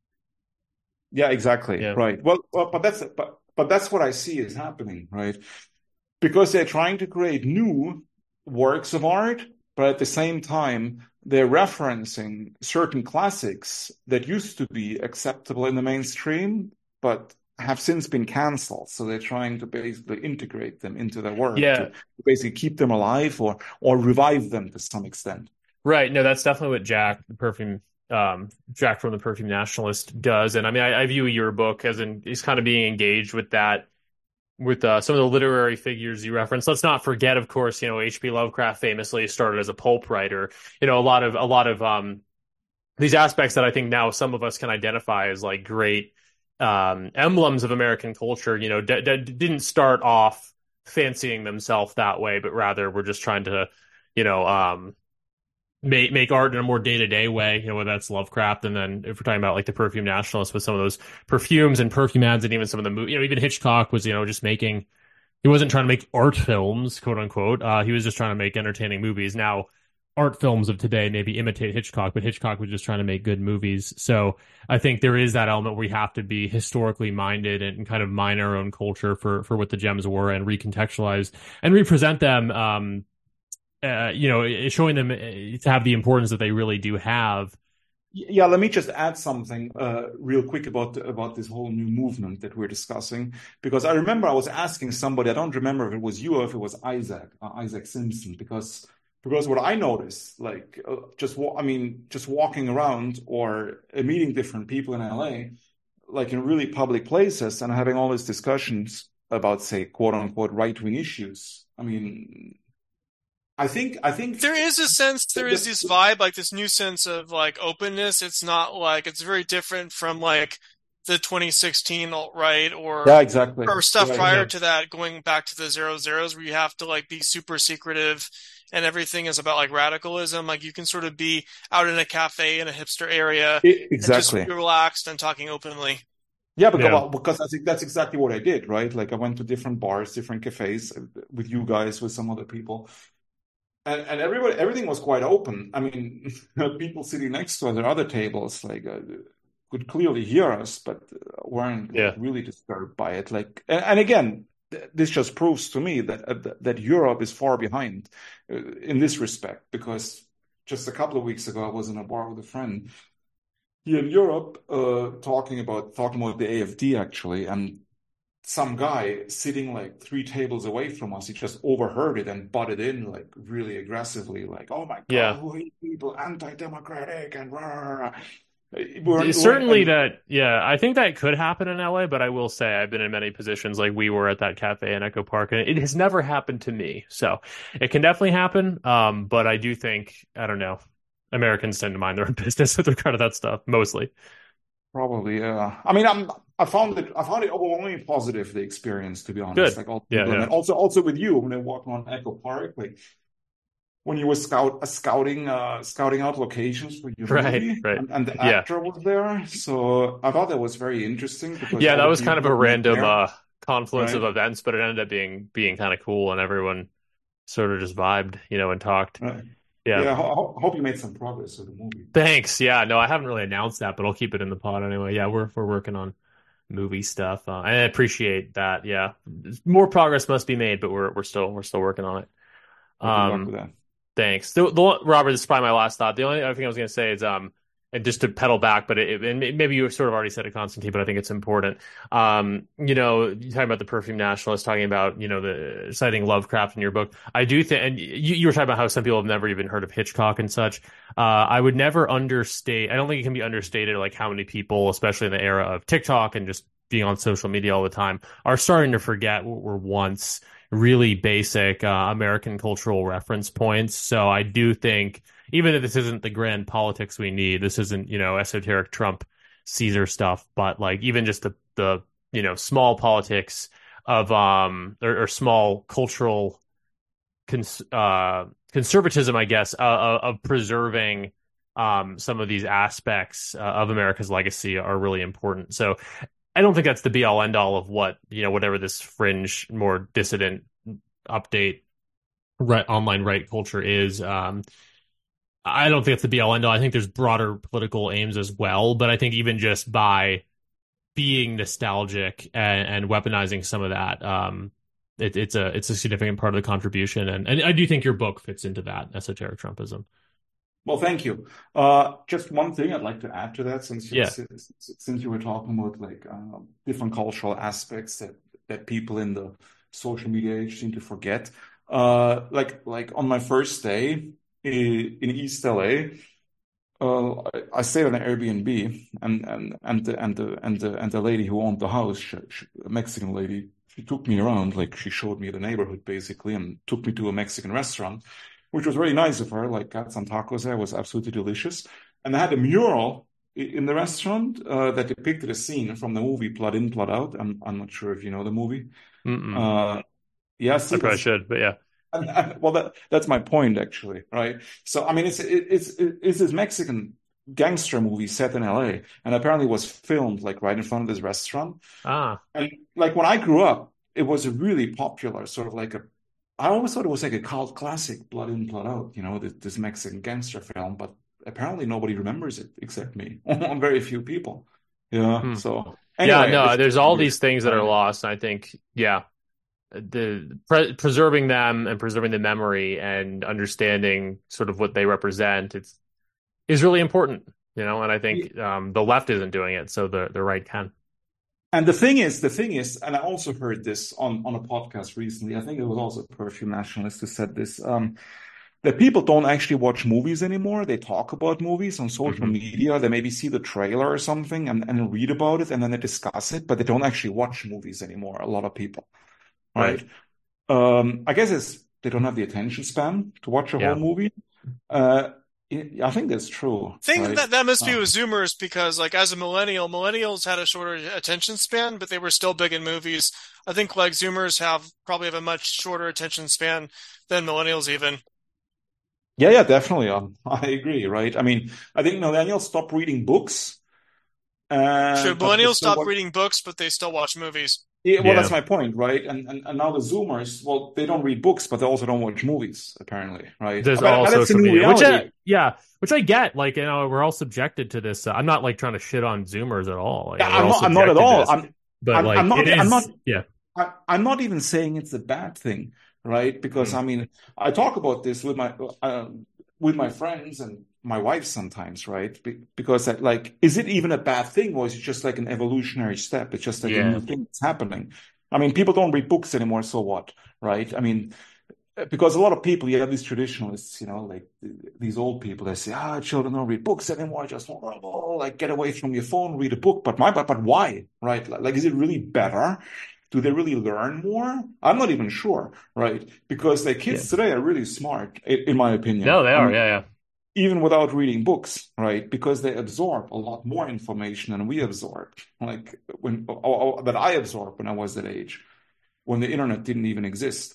Yeah, exactly. Yeah. Right. Well, well, but that's but but that's what I see is happening, right? Because they're trying to create new works of art, but at the same time they're referencing certain classics that used to be acceptable in the mainstream, but have since been canceled. So they're trying to basically integrate them into their work Yeah. to basically keep them alive or or revive them to some extent. Right. No, that's definitely what Jack, the perfume, um, Jack from the Perfume Nationalist does. And I mean, I, I view your book as in he's kind of being engaged with that, with uh, some of the literary figures you referenced. Let's not forget, of course, you know, H P Lovecraft famously started as a pulp writer. You know, a lot of a lot of um these aspects that I think now some of us can identify as like great um emblems of American culture. You know, d- d- didn't start off fancying themselves that way, but rather were just trying to, you know, um. Make make art in a more day to day way, you know, whether that's Lovecraft, and then if we're talking about like the Perfume Nationalist with some of those perfumes and perfume ads, and even some of the movies, you know, even Hitchcock was, you know, just making, he wasn't trying to make art films, quote unquote. Uh, he was just trying to make entertaining movies. Now, art films of today maybe imitate Hitchcock, but Hitchcock was just trying to make good movies. So I think there is that element where we have to be historically minded and kind of mine our own culture for for what the gems were and recontextualize and represent them. Um, Uh, you know, showing them to have the importance that they really do have. Yeah, let me just add something uh, real quick about about this whole new movement that we're discussing, because I remember I was asking somebody, I don't remember if it was you or if it was Isaac, uh, Isaac Simpson, because because what I noticed, like uh, just wa- I mean, just walking around or uh, meeting different people in L A, like in really public places, and having all these discussions about, say, quote unquote right wing issues. I mean. I think I think There is a sense, there is this vibe, like this new sense of like openness. It's not like, it's very different from like the twenty sixteen alt-right or Yeah, exactly. or stuff Yeah, prior yeah. to that, going back to the zero zeros where you have to like be super secretive and everything is about like radicalism. Like you can sort of be out in a cafe in a hipster area e- and just exactly. be relaxed and talking openly. Yeah, because Yeah. well, because that's that's exactly what I did, right? Like I went to different bars, different cafes uh, with you guys, with some other people, and and everybody, everything was quite open. I mean, people sitting next to us at other tables, like uh, could clearly hear us, but uh, weren't like Yeah. really disturbed by it. Like, and, and again, th- this just proves to me that uh, that Europe is far behind uh, in this respect. Because just a couple of weeks ago, I was in a bar with a friend here in Europe, uh, talking about talking about the A F D actually, and some guy sitting like three tables away from us, he just overheard it and butted in like really aggressively, like, "Oh my Yeah. God, who are you people? Anti-democratic and rah, rah, rah." We're, Certainly and, that, yeah, I think that could happen in L A, but I will say I've been in many positions like we were at that cafe in Echo Park, and it has never happened to me. So it can definitely happen. Um, but I do think, I don't know, Americans tend to mind their own business with regard to that stuff, mostly. Probably, yeah. I mean, I'm I found it I found it overwhelmingly positive, the experience, to be honest. Good. Like all the Yeah, people I yeah. met. Also, also with you when I walked around Echo Park, like when you were scout uh, scouting uh scouting out locations for your Right, movie, right. and, and the Yeah. actor was there. So I thought that was very interesting because Yeah, all that the was kind people of a that met random there, uh confluence of right? events, but it ended up being being kind of cool and everyone sort of just vibed, you know, and talked. Right. Yeah. Yeah, I ho hope you made some progress with the movie. Thanks. Yeah, no, I haven't really announced that, but I'll keep it in the pod anyway. Yeah, we're we're working on movie stuff. Uh, I appreciate that. Yeah, more progress must be made, but we're we're still we're still working on it. Well, good luck Um, with that. Thanks. The, the one- Robert, this is probably my last thought. The only other thing I was going to say is, um, and just to pedal back, but it, and maybe you sort of already said it, Constantine, but I think it's important. Um, you know, you're talking about the perfume nationalist, talking about, you know, the citing Lovecraft in your book. I do think, and you, you were talking about how some people have never even heard of Hitchcock and such. Uh, I would never understate, I don't think it can be understated, like how many people, especially in the era of TikTok and just being on social media all the time, are starting to forget what were once really basic uh, American cultural reference points. So I do think, even if this isn't the grand politics we need, this isn't, you know, esoteric Trump Caesar stuff, but like even just the the you know small politics of um or, or small cultural cons uh conservatism, I guess, uh, uh, of preserving um some of these aspects uh, of America's legacy are really important. So I don't think that's the be all end all of what, you know, whatever this fringe, more dissident update right online right culture is. Um, I don't think it's the be all end all. I think there's broader political aims as well, but I think even just by being nostalgic and, and weaponizing some of that, um, it, it's a it's a significant part of the contribution, and and I do think your book fits into that esoteric Trumpism. Well, thank you. Uh, just one thing I'd like to add to that, since you, Yeah, since, since you were talking about like uh, different cultural aspects that that people in the social media age seem to forget. Uh, like like on my first day in, in East L A, uh, I, I stayed on an Airbnb, and and and the and the and the and the lady who owned the house, she, she, a Mexican lady, she took me around, like she showed me the neighborhood basically, and took me to a Mexican restaurant, which was very nice of her. Like, got some tacos there, was absolutely delicious. And they had a mural in the restaurant uh, that depicted a scene from the movie Blood In, Blood Out. I'm I'm not sure if you know the movie. Mm-mm. Uh, yeah, see, I probably that's should, but yeah, and, and, well, that that's my point actually, right? So I mean, it's it, it's it's this Mexican gangster movie set in L A, and apparently was filmed like right in front of this restaurant. ah, And like when I grew up, it was a really popular sort of like a. I always thought it was like a cult classic, Blood In, Blood Out, you know, this, this Mexican gangster film, but apparently nobody remembers it except me, very few people. Yeah. hmm. So Yeah, anyway, no, this there's is all weird, these things that are right? lost. And I think, yeah, the pre preserving them and preserving the memory and understanding sort of what they represent, it's is really important, you know. And I think um, the left isn't doing it, so the the right can. And the thing is, the thing is, and I also heard this on, on a podcast recently. I think it was also a perfume nationalist who said this, um, that people don't actually watch movies anymore. They talk about movies on social Hmm. media. They maybe see the trailer or something and, and read about it, and then they discuss it, but they don't actually watch movies anymore. A lot of people, Right. right? Um, I guess it's they don't have the attention span to watch a whole Yeah. movie. Uh, I think that's true, I think right? that that must be Um, with Zoomers because, like, as a millennial, millennials had a shorter attention span, but they were still big in movies. I think like Zoomers have probably have a much shorter attention span than millennials even. yeah, yeah, definitely. Um, I agree, right? I mean, I think millennials stop reading books, Should and but they millennials still stop watch. reading books, but they still watch movies? Yeah, well, that's Yeah. my point, right? And, and and now the Zoomers, well, they don't read books, but they also don't watch movies, apparently, right? There's But, all but that's the social new media, which uh, reality. yeah, which I get. Like, you know, we're all subjected to this. Uh, I'm not like trying to shit on Zoomers at all. You Yeah, know, we're I'm all not. I'm not at subjected to all. this, I'm. but I'm. I'm like, not. it I'm not. is. Yeah. I, I'm not even saying it's a bad thing, right? Because Mm. I mean, I talk about this with my uh, with my friends and my wife sometimes, right? Be, because that, like, is it even a bad thing, or is it just like an evolutionary step? It's just like a new Yeah. thing that's happening. I mean, people don't read books anymore, so what, right? I mean, because a lot of people, you have these traditionalists, you know, like these old people, they say, ah, children don't read books anymore. Just oh, like get away from your phone, read a book. But my, but, but why, right? Like, like, is it really better? Do they really learn more? I'm not even sure, right? Because the Yeah. kids today are really smart, in, in my opinion. No, they I are. mean, Yeah. Yeah. even without reading books, right? Because they absorb a lot more information than we absorbed, like when or, or, that I absorbed when I was that age, when the internet didn't even exist.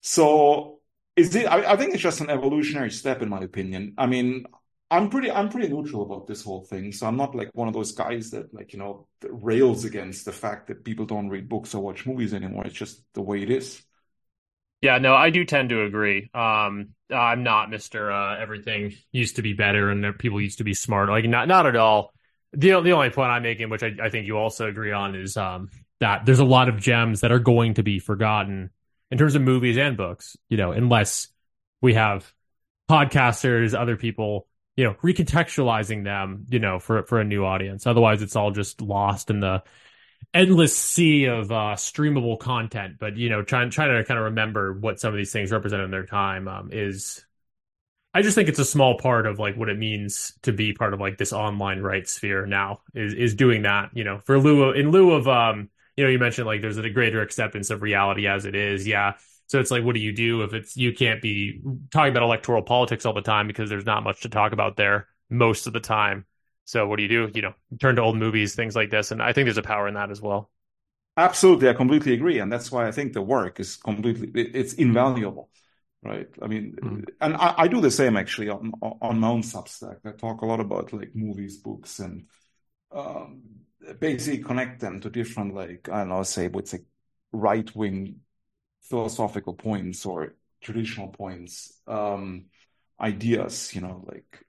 So is it? I, I think it's just an evolutionary step, in my opinion. I mean, I'm pretty, I'm pretty neutral about this whole thing. So I'm not like one of those guys that, like, you know, that rails against the fact that people don't read books or watch movies anymore. It's just the way it is. Yeah, no, I do tend to agree. Um, I'm not Mister Uh, everything used to be better and that people used to be smart. Like, not not at all. The the only point I'm making, which I, I think you also agree on, is um that there's a lot of gems that are going to be forgotten in terms of movies and books. You know, unless we have podcasters, other people, you know, recontextualizing them, you know, for for a new audience. Otherwise, it's all just lost in the endless sea of uh, streamable content. But you know, trying trying to kind of remember what some of these things represent in their time um, is. I just think it's a small part of like what it means to be part of like this online right sphere now is is doing that. You know, for lieu of, in lieu of um, you know, you mentioned like there's a greater acceptance of reality as it is. Yeah. So it's like, what do you do if it's you can't be talking about electoral politics all the time because there's not much to talk about there most of the time. So what do you do? You know, turn to old movies, things like this, and I think there's a power in that as well. Absolutely, I completely agree, and that's why I think the work is completely it, it's invaluable, right? I mean, Mm. and I, I do the same actually on on my own Substack. I talk a lot about like movies, books, and um, basically connect them to different like I don't know, say what's like right wing philosophical points or traditional points, um, ideas, you know, like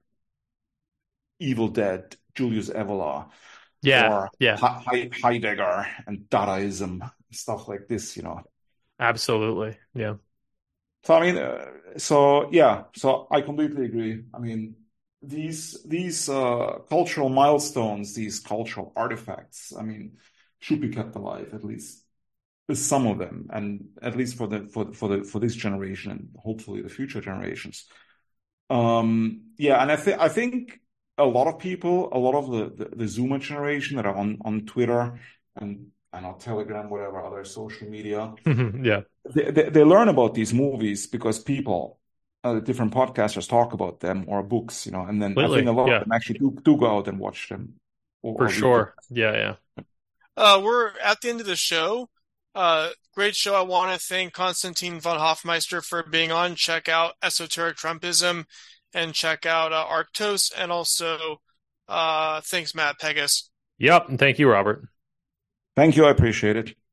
Evil Dead, Julius Evola, Yeah, or yeah, He- Heidegger and Dadaism, stuff like this, you know. absolutely. Yeah. So I mean, uh, so yeah, so I completely agree. I mean, these these uh, cultural milestones, these cultural artifacts, I mean, should be kept alive at least some of them, and at least for the for for the for this generation and hopefully the future generations. Um, yeah, and I think I think a lot of people, a lot of the, the the Zoomer generation that are on on Twitter and and on Telegram, whatever other social media, Yeah. they, they, they learn about these movies because people, uh, different podcasters talk about them or books, you know, and then I think Completely. a lot of Yeah, them actually do, do go out and watch them or, for or read them. sure. Yeah, yeah. Uh, we're at the end of the show. Uh, great show. I want to thank Konstantin von Hofmeister for being on. Check out Esoteric Trumpism and check out uh, Arctos. And also, uh, thanks, Matt Pegas. Yep. And thank you, Robert. Thank you. I appreciate it.